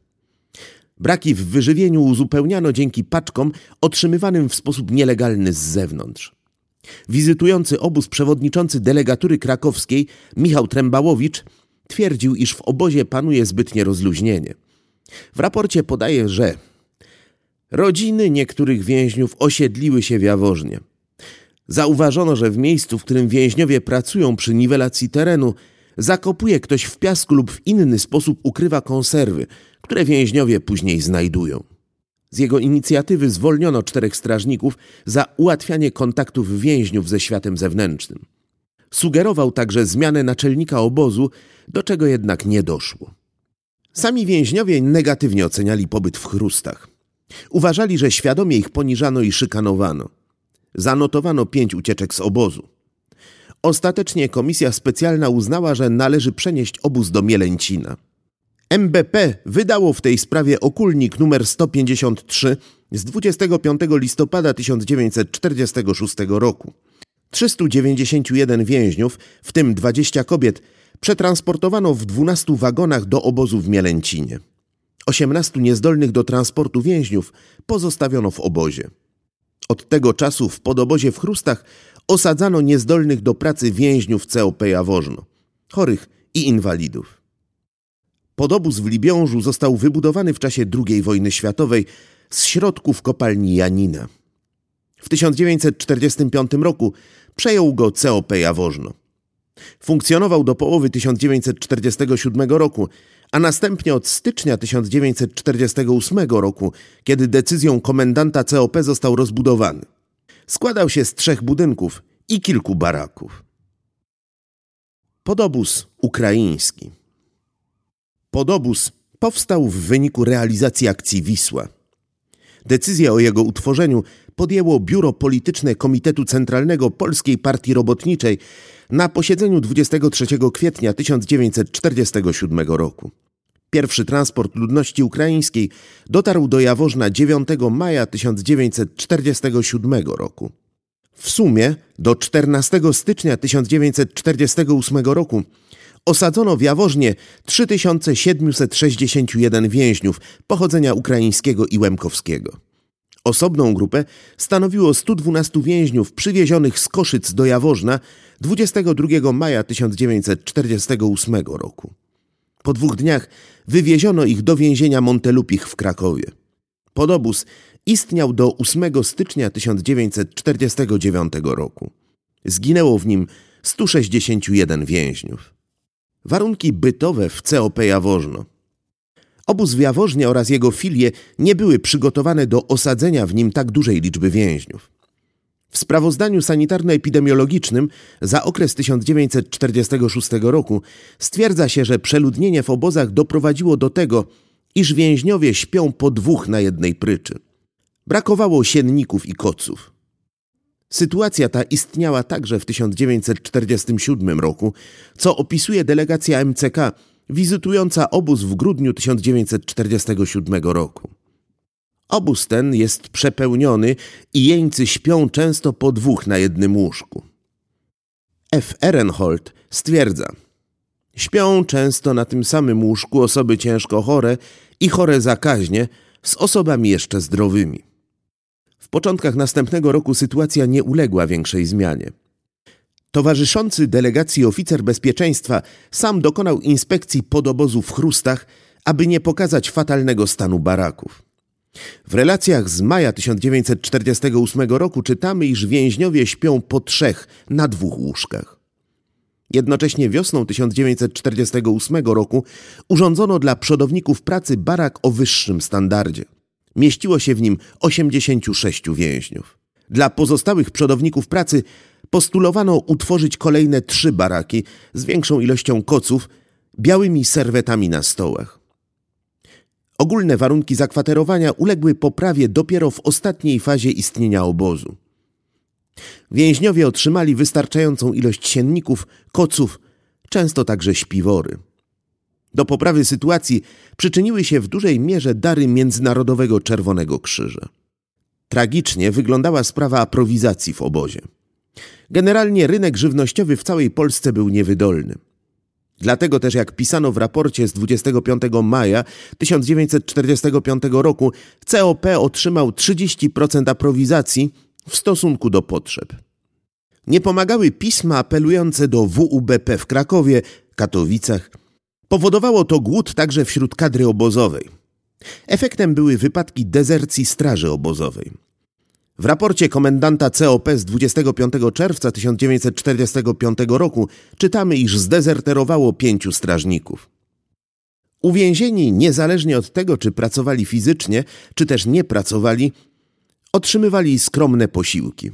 Braki w wyżywieniu uzupełniano dzięki paczkom otrzymywanym w sposób nielegalny z zewnątrz. Wizytujący obóz przewodniczący delegatury krakowskiej Michał Trembałowicz twierdził, iż w obozie panuje zbytnie rozluźnienie. W raporcie podaje, że rodziny niektórych więźniów osiedliły się w Jaworznie. Zauważono, że w miejscu, w którym więźniowie pracują przy niwelacji terenu, zakopuje ktoś w piasku lub w inny sposób ukrywa konserwy, które więźniowie później znajdują. Z jego inicjatywy zwolniono czterech strażników za ułatwianie kontaktów więźniów ze światem zewnętrznym. Sugerował także zmianę naczelnika obozu, do czego jednak nie doszło. Sami więźniowie negatywnie oceniali pobyt w Chrustach. Uważali, że świadomie ich poniżano i szykanowano. Zanotowano pięć ucieczek z obozu. Ostatecznie komisja specjalna uznała, że należy przenieść obóz do Mielęcina. M B P wydało w tej sprawie okulnik numer sto pięćdziesiąt trzy z dwudziestego piątego listopada tysiąc dziewięćset czterdziestego szóstego roku. trzystu dziewięćdziesięciu jeden więźniów, w tym dwadzieścia kobiet, przetransportowano w dwunastu wagonach do obozu w Mielęcinie. osiemnastu niezdolnych do transportu więźniów pozostawiono w obozie. Od tego czasu w podobozie w Chrustach osadzano niezdolnych do pracy więźniów C O P Jaworzno, chorych i inwalidów. Podobóz w Libiążu został wybudowany w czasie drugiej wojny światowej z środków kopalni Janina. W tysiąc dziewięćset czterdziestym piątym roku przejął go C O P Jaworzno. Funkcjonował do połowy tysiąc dziewięćset czterdziestego siódmego roku, a następnie od stycznia tysiąc dziewięćset czterdziestego ósmego roku, kiedy decyzją komendanta C O P został rozbudowany. Składał się z trzech budynków i kilku baraków. Podobóz ukraiński. Podobóz powstał w wyniku realizacji akcji Wisła. Decyzję o jego utworzeniu podjęło Biuro Polityczne Komitetu Centralnego Polskiej Partii Robotniczej na posiedzeniu dwudziestego trzeciego kwietnia tysiąc dziewięćset czterdziestego siódmego roku. Pierwszy transport ludności ukraińskiej dotarł do Jaworzna dziewiątego maja tysiąc dziewięćset czterdziestego siódmego roku. W sumie do czternastego stycznia tysiąc dziewięćset czterdziestego ósmego roku osadzono w Jaworznie trzy tysiące siedemset sześćdziesiąt jeden więźniów pochodzenia ukraińskiego i łemkowskiego. Osobną grupę stanowiło stu dwunastu więźniów przywiezionych z Koszyc do Jaworzna dwudziestego drugiego maja tysiąc dziewięćset czterdziestego ósmego roku. Po dwóch dniach wywieziono ich do więzienia Montelupich w Krakowie. Podobóz istniał do ósmego stycznia tysiąc dziewięćset czterdziestego dziewiątego roku. Zginęło w nim stu sześćdziesięciu jeden więźniów. Warunki bytowe w C O P Jaworzno. Obóz w Jaworznie oraz jego filie nie były przygotowane do osadzenia w nim tak dużej liczby więźniów. W sprawozdaniu sanitarno-epidemiologicznym za okres tysiąc dziewięćset czterdziestego szóstego roku stwierdza się, że przeludnienie w obozach doprowadziło do tego, iż więźniowie śpią po dwóch na jednej pryczy. Brakowało sienników i koców. Sytuacja ta istniała także w tysiąc dziewięćset czterdziestym siódmym roku, co opisuje delegacja M C K wizytująca obóz w grudniu tysiąc dziewięćset czterdziestego siódmego roku. Obóz ten jest przepełniony i jeńcy śpią często po dwóch na jednym łóżku. F. Ehrenhold stwierdza: śpią często na tym samym łóżku osoby ciężko chore i chore zakaźnie z osobami jeszcze zdrowymi. W początkach następnego roku sytuacja nie uległa większej zmianie. Towarzyszący delegacji oficer bezpieczeństwa sam dokonał inspekcji podobozu w Chrustach, aby nie pokazać fatalnego stanu baraków. W relacjach z maja tysiąc dziewięćset czterdziestego ósmego roku czytamy, iż więźniowie śpią po trzech na dwóch łóżkach. Jednocześnie wiosną tysiąc dziewięćset czterdziestego ósmego roku urządzono dla przodowników pracy barak o wyższym standardzie. Mieściło się w nim osiemdziesięciu sześciu więźniów. Dla pozostałych przodowników pracy postulowano utworzyć kolejne trzy baraki z większą ilością koców, białymi serwetami na stołach. Ogólne warunki zakwaterowania uległy poprawie dopiero w ostatniej fazie istnienia obozu. Więźniowie otrzymali wystarczającą ilość sienników, koców, często także śpiwory. Do poprawy sytuacji przyczyniły się w dużej mierze dary Międzynarodowego Czerwonego Krzyża. Tragicznie wyglądała sprawa aprowizacji w obozie. Generalnie rynek żywnościowy w całej Polsce był niewydolny. Dlatego też, jak pisano w raporcie z dwudziestego piątego maja tysiąc dziewięćset czterdziestego piątego roku, C O P otrzymał trzydzieści procent aprowizacji w stosunku do potrzeb. Nie pomagały pisma apelujące do W U B P w Krakowie, Katowicach. Powodowało to głód także wśród kadry obozowej. Efektem były wypadki dezercji straży obozowej. W raporcie komendanta C O P z dwudziestego piątego czerwca tysiąc dziewięćset czterdziestego piątego roku czytamy, iż zdezerterowało pięciu strażników. Uwięzieni, niezależnie od tego, czy pracowali fizycznie, czy też nie pracowali, otrzymywali skromne posiłki.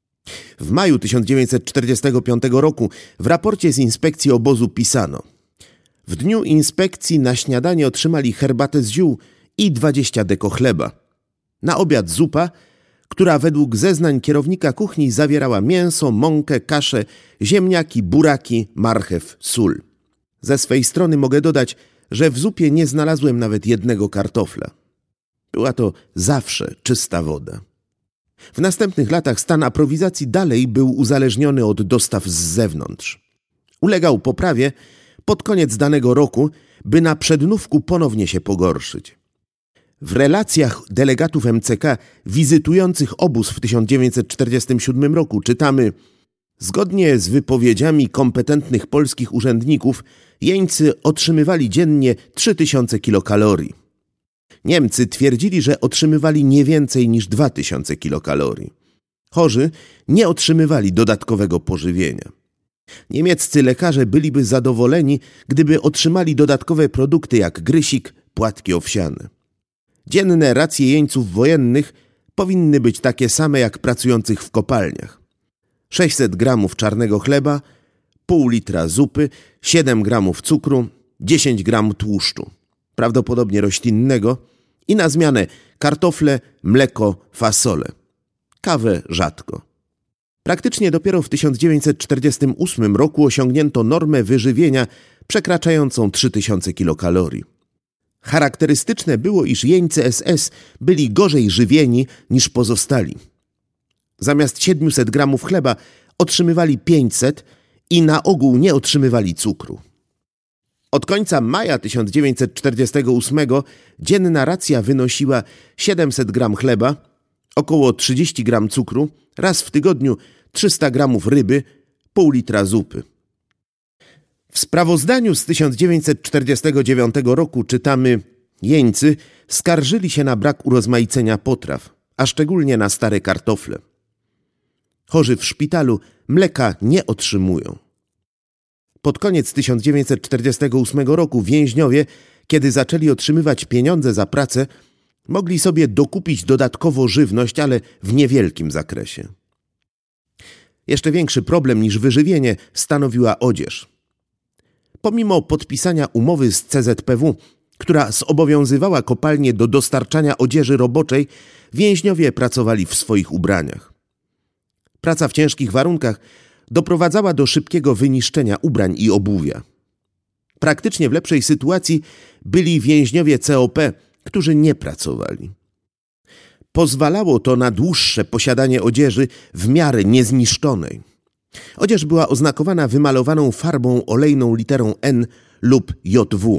W maju tysiąc dziewięćset czterdziestego piątego roku w raporcie z inspekcji obozu pisano: w dniu inspekcji na śniadanie otrzymali herbatę z ziół i dwadzieścia deko chleba. Na obiad zupa, która według zeznań kierownika kuchni zawierała mięso, mąkę, kaszę, ziemniaki, buraki, marchew, sól. Ze swej strony mogę dodać, że w zupie nie znalazłem nawet jednego kartofla. Była to zawsze czysta woda. W następnych latach stan aprowizacji dalej był uzależniony od dostaw z zewnątrz. Ulegał poprawie pod koniec danego roku, by na przednówku ponownie się pogorszyć. W relacjach delegatów M C K wizytujących obóz w tysiąc dziewięćset czterdziestym siódmym roku czytamy: zgodnie z wypowiedziami kompetentnych polskich urzędników, jeńcy otrzymywali dziennie trzy tysiące kilokalorii. Niemcy twierdzili, że otrzymywali nie więcej niż dwa tysiące kilokalorii. Chorzy nie otrzymywali dodatkowego pożywienia. Niemieccy lekarze byliby zadowoleni, gdyby otrzymali dodatkowe produkty jak grysik, płatki owsiane. Dzienne racje jeńców wojennych powinny być takie same jak pracujących w kopalniach. sześćset gramów czarnego chleba, pół litra zupy, siedem gramów cukru, dziesięć gramów tłuszczu, prawdopodobnie roślinnego, i na zmianę kartofle, mleko, fasole. Kawę rzadko. Praktycznie dopiero w tysiąc dziewięćset czterdziestym ósmym roku osiągnięto normę wyżywienia przekraczającą trzy tysiące kilokalorii. Charakterystyczne było, iż jeńcy S S byli gorzej żywieni niż pozostali. Zamiast siedmiuset gramów chleba otrzymywali pięćset i na ogół nie otrzymywali cukru. Od końca maja tysiąc dziewięćset czterdziestego ósmego dzienna racja wynosiła siedemset gramów chleba, około trzydzieści gramów cukru, raz w tygodniu trzysta gramów ryby, pół litra zupy. W sprawozdaniu z tysiąc dziewięćset czterdziestego dziewiątego roku czytamy: jeńcy skarżyli się na brak urozmaicenia potraw, a szczególnie na stare kartofle. Chorzy w szpitalu mleka nie otrzymują. Pod koniec tysiąc dziewięćset czterdziestego ósmego roku więźniowie, kiedy zaczęli otrzymywać pieniądze za pracę, mogli sobie dokupić dodatkowo żywność, ale w niewielkim zakresie. Jeszcze większy problem niż wyżywienie stanowiła odzież. Pomimo podpisania umowy z C Z P W, która zobowiązywała kopalnie do dostarczania odzieży roboczej, więźniowie pracowali w swoich ubraniach. Praca w ciężkich warunkach doprowadzała do szybkiego wyniszczenia ubrań i obuwia. Praktycznie w lepszej sytuacji byli więźniowie C O P, którzy nie pracowali. Pozwalało to na dłuższe posiadanie odzieży w miarę niezniszczonej. Odzież była oznakowana wymalowaną farbą olejną literą N lub J W.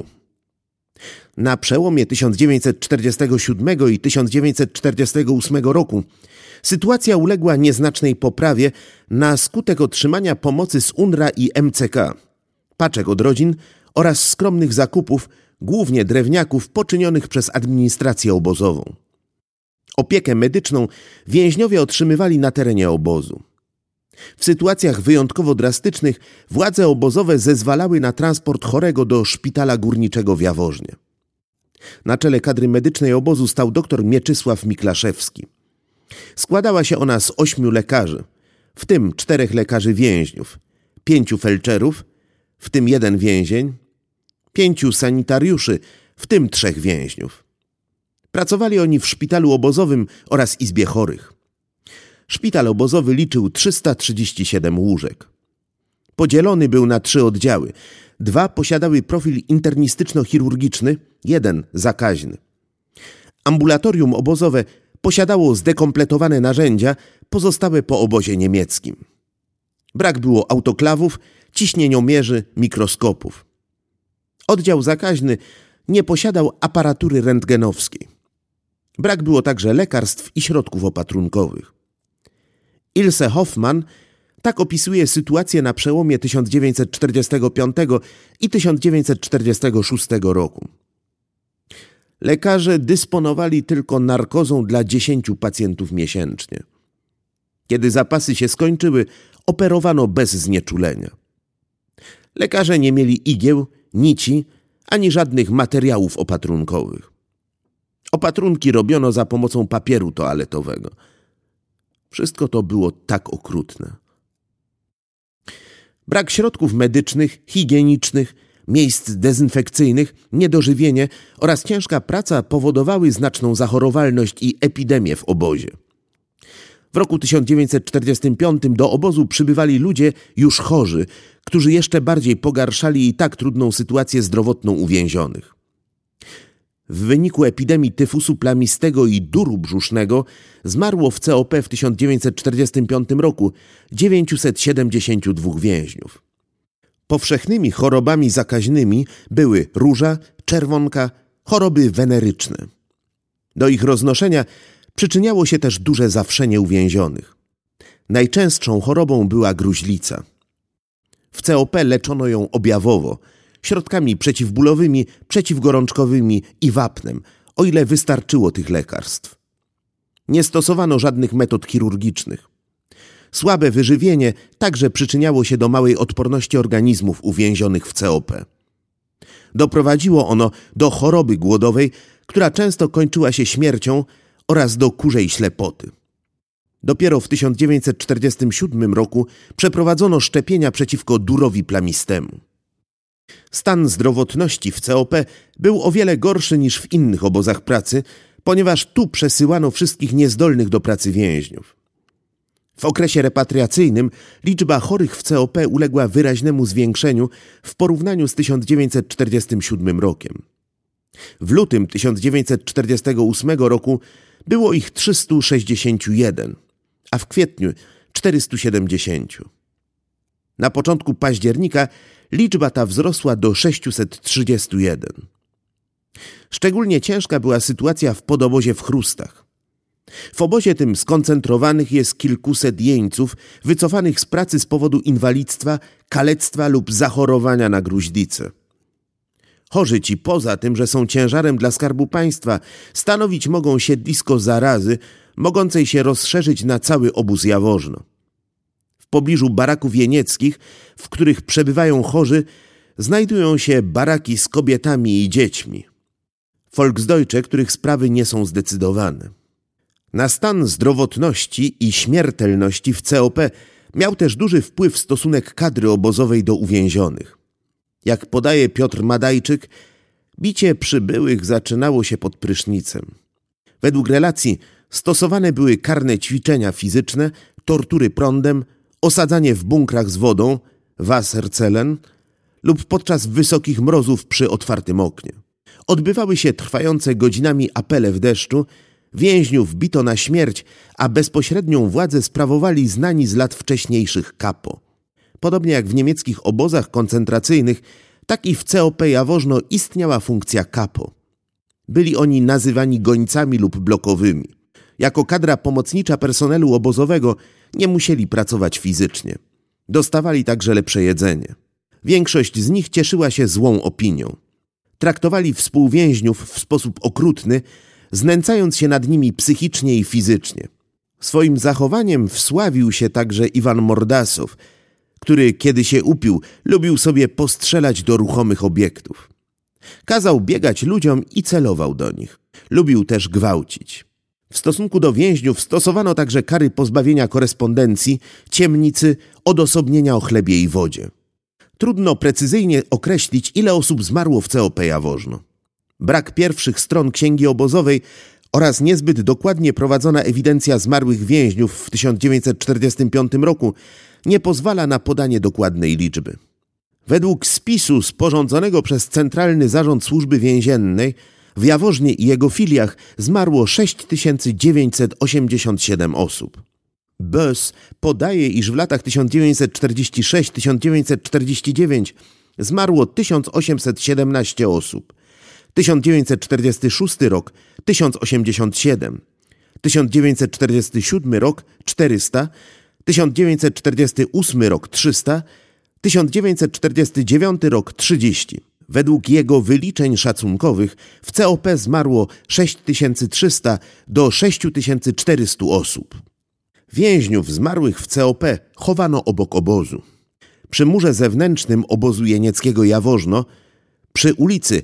Na przełomie tysiąc dziewięćset czterdziestego siódmego i tysiąc dziewięćset czterdziestego ósmego roku sytuacja uległa nieznacznej poprawie na skutek otrzymania pomocy z U N R A i M C K, paczek od rodzin oraz skromnych zakupów, głównie drewniaków, poczynionych przez administrację obozową. Opiekę medyczną więźniowie otrzymywali na terenie obozu. W sytuacjach wyjątkowo drastycznych władze obozowe zezwalały na transport chorego do szpitala górniczego w Jaworznie. Na czele kadry medycznej obozu stał dr Mieczysław Miklaszewski. Składała się ona z ośmiu lekarzy, w tym czterech lekarzy więźniów, pięciu felczerów, w tym jeden więzień, pięciu sanitariuszy, w tym trzech więźniów. Pracowali oni w szpitalu obozowym oraz izbie chorych. Szpital obozowy liczył trzysta trzydzieści siedem łóżek. Podzielony był na trzy oddziały. Dwa posiadały profil internistyczno-chirurgiczny, jeden zakaźny. Ambulatorium obozowe posiadało zdekompletowane narzędzia pozostałe po obozie niemieckim. Brak było autoklawów, ciśnieniomierzy, mikroskopów. Oddział zakaźny nie posiadał aparatury rentgenowskiej. Brak było także lekarstw i środków opatrunkowych. Ilse Hoffmann tak opisuje sytuację na przełomie tysiąc dziewięćset czterdziestego piątego i tysiąc dziewięćset czterdziestego szóstego roku. Lekarze dysponowali tylko narkozą dla dziesięciu pacjentów miesięcznie. Kiedy zapasy się skończyły, operowano bez znieczulenia. Lekarze nie mieli igieł, nici, ani żadnych materiałów opatrunkowych. Opatrunki robiono za pomocą papieru toaletowego. Wszystko to było tak okrutne. Brak środków medycznych, higienicznych, miejsc dezynfekcyjnych, niedożywienie oraz ciężka praca powodowały znaczną zachorowalność i epidemię w obozie. W roku tysiąc dziewięćset czterdziestym piątym do obozu przybywali ludzie już chorzy, którzy jeszcze bardziej pogarszali i tak trudną sytuację zdrowotną uwięzionych. W wyniku epidemii tyfusu plamistego i duru brzusznego zmarło w C O P w tysiąc dziewięćset czterdziestym piątym roku dziewięćset siedemdziesięciu dwóch więźniów. Powszechnymi chorobami zakaźnymi były róża, czerwonka, choroby weneryczne. Do ich roznoszenia przyczyniało się też duże zawszenie uwięzionych. Najczęstszą chorobą była gruźlica. W C O P leczono ją objawowo, środkami przeciwbólowymi, przeciwgorączkowymi i wapnem, o ile wystarczyło tych lekarstw. Nie stosowano żadnych metod chirurgicznych. Słabe wyżywienie także przyczyniało się do małej odporności organizmów uwięzionych w C O P. Doprowadziło ono do choroby głodowej, która często kończyła się śmiercią, oraz do kurzej ślepoty. Dopiero w tysiąc dziewięćset czterdziestym siódmym roku przeprowadzono szczepienia przeciwko durowi plamistemu. Stan zdrowotności w C O P był o wiele gorszy niż w innych obozach pracy, ponieważ tu przesyłano wszystkich niezdolnych do pracy więźniów. W okresie repatriacyjnym liczba chorych w C O P uległa wyraźnemu zwiększeniu w porównaniu z tysiąc dziewięćset czterdziestym siódmym rokiem. W lutym tysiąc dziewięćset czterdziestego ósmego roku było ich trzysta sześćdziesiąt jeden, a w kwietniu czterysta siedemdziesiąt. Na początku października liczba ta wzrosła do sześćset trzydzieści jeden. Szczególnie ciężka była sytuacja w podobozie w Chrustach. W obozie tym skoncentrowanych jest kilkuset jeńców wycofanych z pracy z powodu inwalidztwa, kalectwa lub zachorowania na gruźlicę. Chorzy ci poza tym, że są ciężarem dla Skarbu Państwa, stanowić mogą siedlisko zarazy, mogącej się rozszerzyć na cały obóz Jaworzno. W pobliżu baraków jenieckich, w których przebywają chorzy, znajdują się baraki z kobietami i dziećmi. Volksdeutsche, których sprawy nie są zdecydowane. Na stan zdrowotności i śmiertelności w C O P miał też duży wpływ stosunek kadry obozowej do uwięzionych. Jak podaje Piotr Madajczyk, bicie przybyłych zaczynało się pod prysznicem. Według relacji stosowane były karne ćwiczenia fizyczne, tortury prądem, osadzanie w bunkrach z wodą, Wasserzellen, lub podczas wysokich mrozów przy otwartym oknie. Odbywały się trwające godzinami apele w deszczu, więźniów bito na śmierć, a bezpośrednią władzę sprawowali znani z lat wcześniejszych kapo. Podobnie jak w niemieckich obozach koncentracyjnych, tak i w C O P Jaworzno istniała funkcja kapo. Byli oni nazywani gońcami lub blokowymi. Jako kadra pomocnicza personelu obozowego nie musieli pracować fizycznie. Dostawali także lepsze jedzenie. Większość z nich cieszyła się złą opinią. Traktowali współwięźniów w sposób okrutny, znęcając się nad nimi psychicznie i fizycznie. Swoim zachowaniem wsławił się także Iwan Mordasow, który, kiedy się upił, lubił sobie postrzelać do ruchomych obiektów. Kazał biegać ludziom i celował do nich. Lubił też gwałcić. W stosunku do więźniów stosowano także kary pozbawienia korespondencji, ciemnicy, odosobnienia o chlebie i wodzie. Trudno precyzyjnie określić, ile osób zmarło w C O P Jaworzno. Brak pierwszych stron księgi obozowej oraz niezbyt dokładnie prowadzona ewidencja zmarłych więźniów w tysiąc dziewięćset czterdziestym piątym roku nie pozwala na podanie dokładnej liczby. Według spisu sporządzonego przez Centralny Zarząd Służby Więziennej w Jaworznie i jego filiach zmarło sześć tysięcy dziewięćset osiemdziesiąt siedem osób. Böss podaje, iż w latach tysiąc dziewięćset czterdziestym szóstym do tysiąc dziewięćset czterdziestego dziewiątego zmarło tysiąc osiemset siedemnaście osób, tysiąc dziewięćset czterdziesty szósty rok tysiąc osiemdziesiąt siedem, tysiąc dziewięćset czterdziesty siódmy rok czterysta, tysiąc dziewięćset czterdziesty ósmy rok trzysta, tysiąc dziewięćset czterdziesty dziewiąty rok trzydzieści. Według jego wyliczeń szacunkowych w C O P zmarło sześć tysięcy trzysta do sześć tysięcy czterysta osób. Więźniów zmarłych w C O P chowano obok obozu. Przy murze zewnętrznym obozu jenieckiego Jaworzno Przy ulicy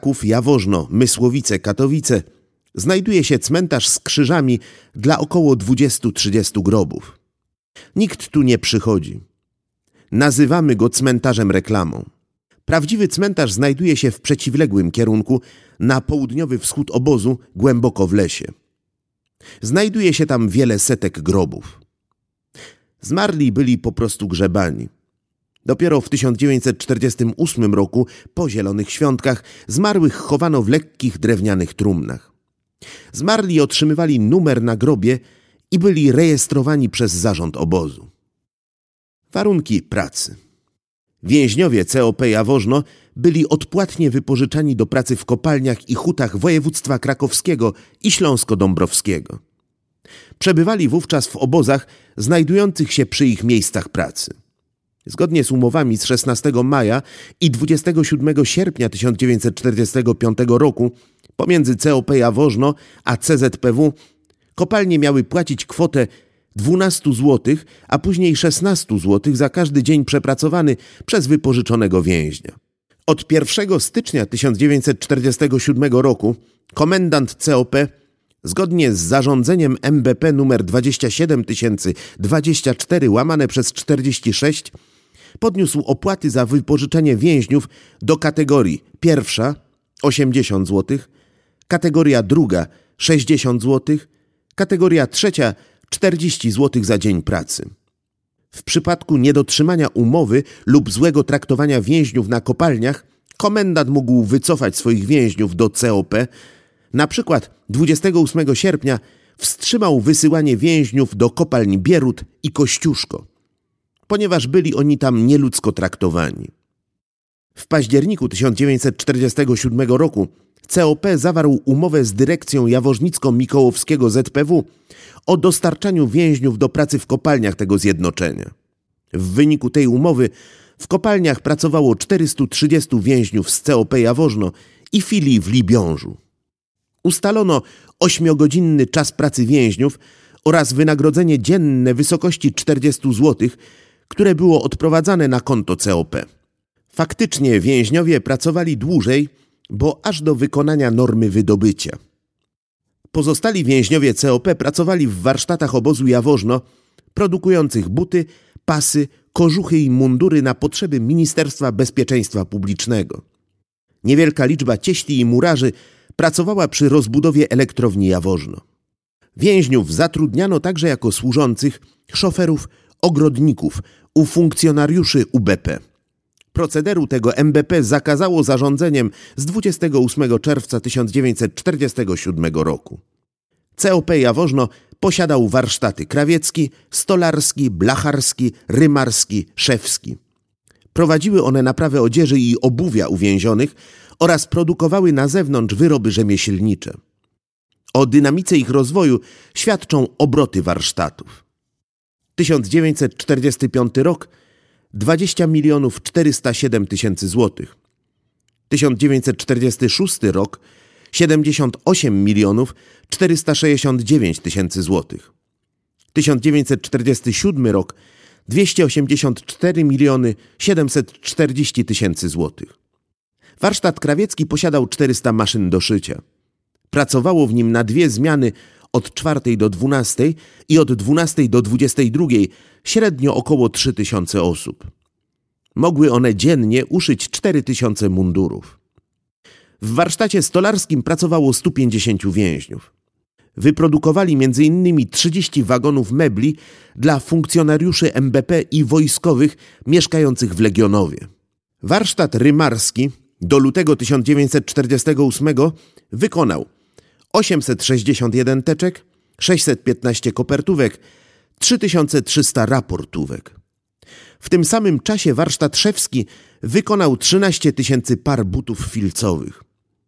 Kraków-Jaworzno-Mysłowice-Katowice znajduje się cmentarz z krzyżami dla około dwudziestu trzydziestu grobów. Nikt tu nie przychodzi. Nazywamy go cmentarzem reklamą. Prawdziwy cmentarz znajduje się w przeciwległym kierunku, na południowy wschód obozu, głęboko w lesie. Znajduje się tam wiele setek grobów. Zmarli byli po prostu grzebani. Dopiero w tysiąc dziewięćset czterdziestym ósmym roku, po Zielonych Świątkach, zmarłych chowano w lekkich drewnianych trumnach. Zmarli otrzymywali numer na grobie i byli rejestrowani przez zarząd obozu. Warunki pracy. Więźniowie C O P Jaworzno byli odpłatnie wypożyczani do pracy w kopalniach i hutach województwa krakowskiego i śląsko-dąbrowskiego. Przebywali wówczas w obozach znajdujących się przy ich miejscach pracy. Zgodnie z umowami z szesnastego maja i dwudziestego siódmego sierpnia tysiąc dziewięćset czterdziestego piątego roku pomiędzy C O P Jaworzno a C Z P W kopalnie miały płacić kwotę dwunastu złotych, a później szesnastu złotych za każdy dzień przepracowany przez wypożyczonego więźnia. Od pierwszego stycznia tysiąc dziewięćset czterdziestego siódmego roku komendant C O P zgodnie z zarządzeniem M B P nr dwadzieścia siedem tysięcy dwadzieścia cztery łamane przez czterdzieści sześć podniósł opłaty za wypożyczenie więźniów do kategorii pierwsza osiemdziesiąt złotych, kategoria druga sześćdziesiąt złotych, kategoria trzecia czterdzieści złotych za dzień pracy. W przypadku niedotrzymania umowy lub złego traktowania więźniów na kopalniach komendant mógł wycofać swoich więźniów do C O P. Na przykład dwudziestego ósmego sierpnia wstrzymał wysyłanie więźniów do kopalń Bierut i Kościuszko, ponieważ byli oni tam nieludzko traktowani. W październiku tysiąc dziewięćset czterdziestego siódmego roku C O P zawarł umowę z dyrekcją jaworznicko-mikołowskiego Z P W o dostarczaniu więźniów do pracy w kopalniach tego zjednoczenia. W wyniku tej umowy w kopalniach pracowało czterystu trzydziestu więźniów z C O P Jaworzno i filii w Libiążu. Ustalono ośmiogodzinny czas pracy więźniów oraz wynagrodzenie dzienne w wysokości czterdziestu złotych, które było odprowadzane na konto C O P. Faktycznie więźniowie pracowali dłużej, bo aż do wykonania normy wydobycia. Pozostali więźniowie C O P pracowali w warsztatach obozu Jaworzno, produkujących buty, pasy, kożuchy i mundury na potrzeby Ministerstwa Bezpieczeństwa Publicznego. Niewielka liczba cieśli i murarzy pracowała przy rozbudowie elektrowni Jaworzno. Więźniów zatrudniano także jako służących, szoferów, ogrodników u funkcjonariuszy U B P. Procederu tego M B P zakazało zarządzeniem z dwudziestego ósmego czerwca tysiąc dziewięćset czterdziestego siódmego roku. C O P Jaworzno posiadał warsztaty krawiecki, stolarski, blacharski, rymarski, szewski. Prowadziły one naprawę odzieży i obuwia uwięzionych oraz produkowały na zewnątrz wyroby rzemieślnicze. O dynamice ich rozwoju świadczą obroty warsztatów. tysiąc dziewięćset czterdziesty piąty rok dwadzieścia milionów czterysta siedem tysięcy złotych. tysiąc dziewięćset czterdziesty szósty rok siedemdziesiąt osiem milionów czterysta sześćdziesiąt dziewięć tysięcy złotych. tysiąc dziewięćset czterdziesty siódmy rok dwieście osiemdziesiąt cztery miliony siedemset czterdzieści tysięcy złotych. Warsztat krawiecki posiadał czterysta maszyn do szycia. Pracowało w nim na dwie zmiany od czwartej do dwunastej i od dwunastej do dwudziestej drugiej średnio około trzy tysiące osób. Mogły one dziennie uszyć cztery tysiące mundurów. W warsztacie stolarskim pracowało stu pięćdziesięciu więźniów. Wyprodukowali między innymi trzydzieści wagonów mebli dla funkcjonariuszy M B P i wojskowych mieszkających w Legionowie. Warsztat rymarski do lutego tysiąc dziewięćset czterdziestego ósmego wykonał osiemset sześćdziesiąt jeden teczek, sześćset piętnaście kopertówek, trzy tysiące trzysta raportówek. W tym samym czasie warsztat szewski wykonał trzynaście tysięcy par butów filcowych.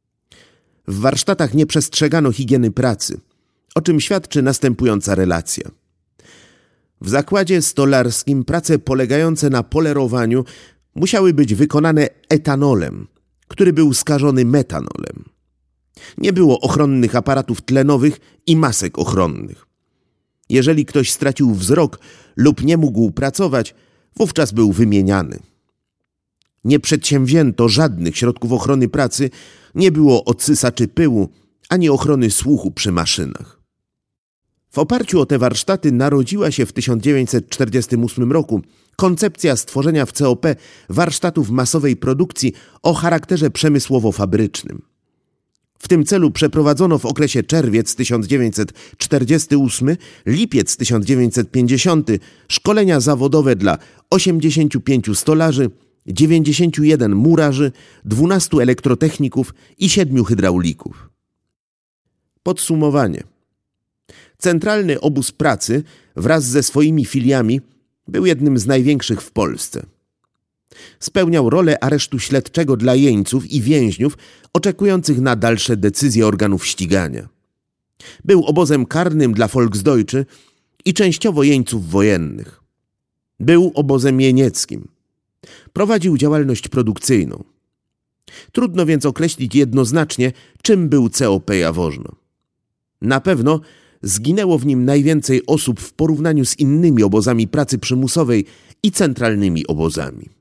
W warsztatach nie przestrzegano higieny pracy, o czym świadczy następująca relacja. W zakładzie stolarskim prace polegające na polerowaniu musiały być wykonane etanolem, który był skażony metanolem. Nie było ochronnych aparatów tlenowych i masek ochronnych. Jeżeli ktoś stracił wzrok lub nie mógł pracować, wówczas był wymieniany. Nie przedsięwzięto żadnych środków ochrony pracy, nie było odsysaczy pyłu, ani ochrony słuchu przy maszynach. W oparciu o te warsztaty narodziła się w tysiąc dziewięćset czterdziestym ósmym roku koncepcja stworzenia w C O P warsztatów masowej produkcji o charakterze przemysłowo-fabrycznym. W tym celu przeprowadzono w okresie czerwiec tysiąc dziewięćset czterdziesty ósmy - lipiec tysiąc dziewięćset pięćdziesiąty szkolenia zawodowe dla osiemdziesięciu pięciu stolarzy, dziewięćdziesięciu jeden murarzy, dwunastu elektrotechników i siedmiu hydraulików. Podsumowanie. Centralny Obóz Pracy wraz ze swoimi filiami był jednym z największych w Polsce. Spełniał rolę aresztu śledczego dla jeńców i więźniów oczekujących na dalsze decyzje organów ścigania. Był obozem karnym dla Volksdeutsche i częściowo jeńców wojennych. Był obozem jenieckim. Prowadził działalność produkcyjną. Trudno więc określić jednoznacznie, czym był C O P Jaworzno. Na pewno zginęło w nim najwięcej osób w porównaniu z innymi obozami pracy przymusowej i centralnymi obozami.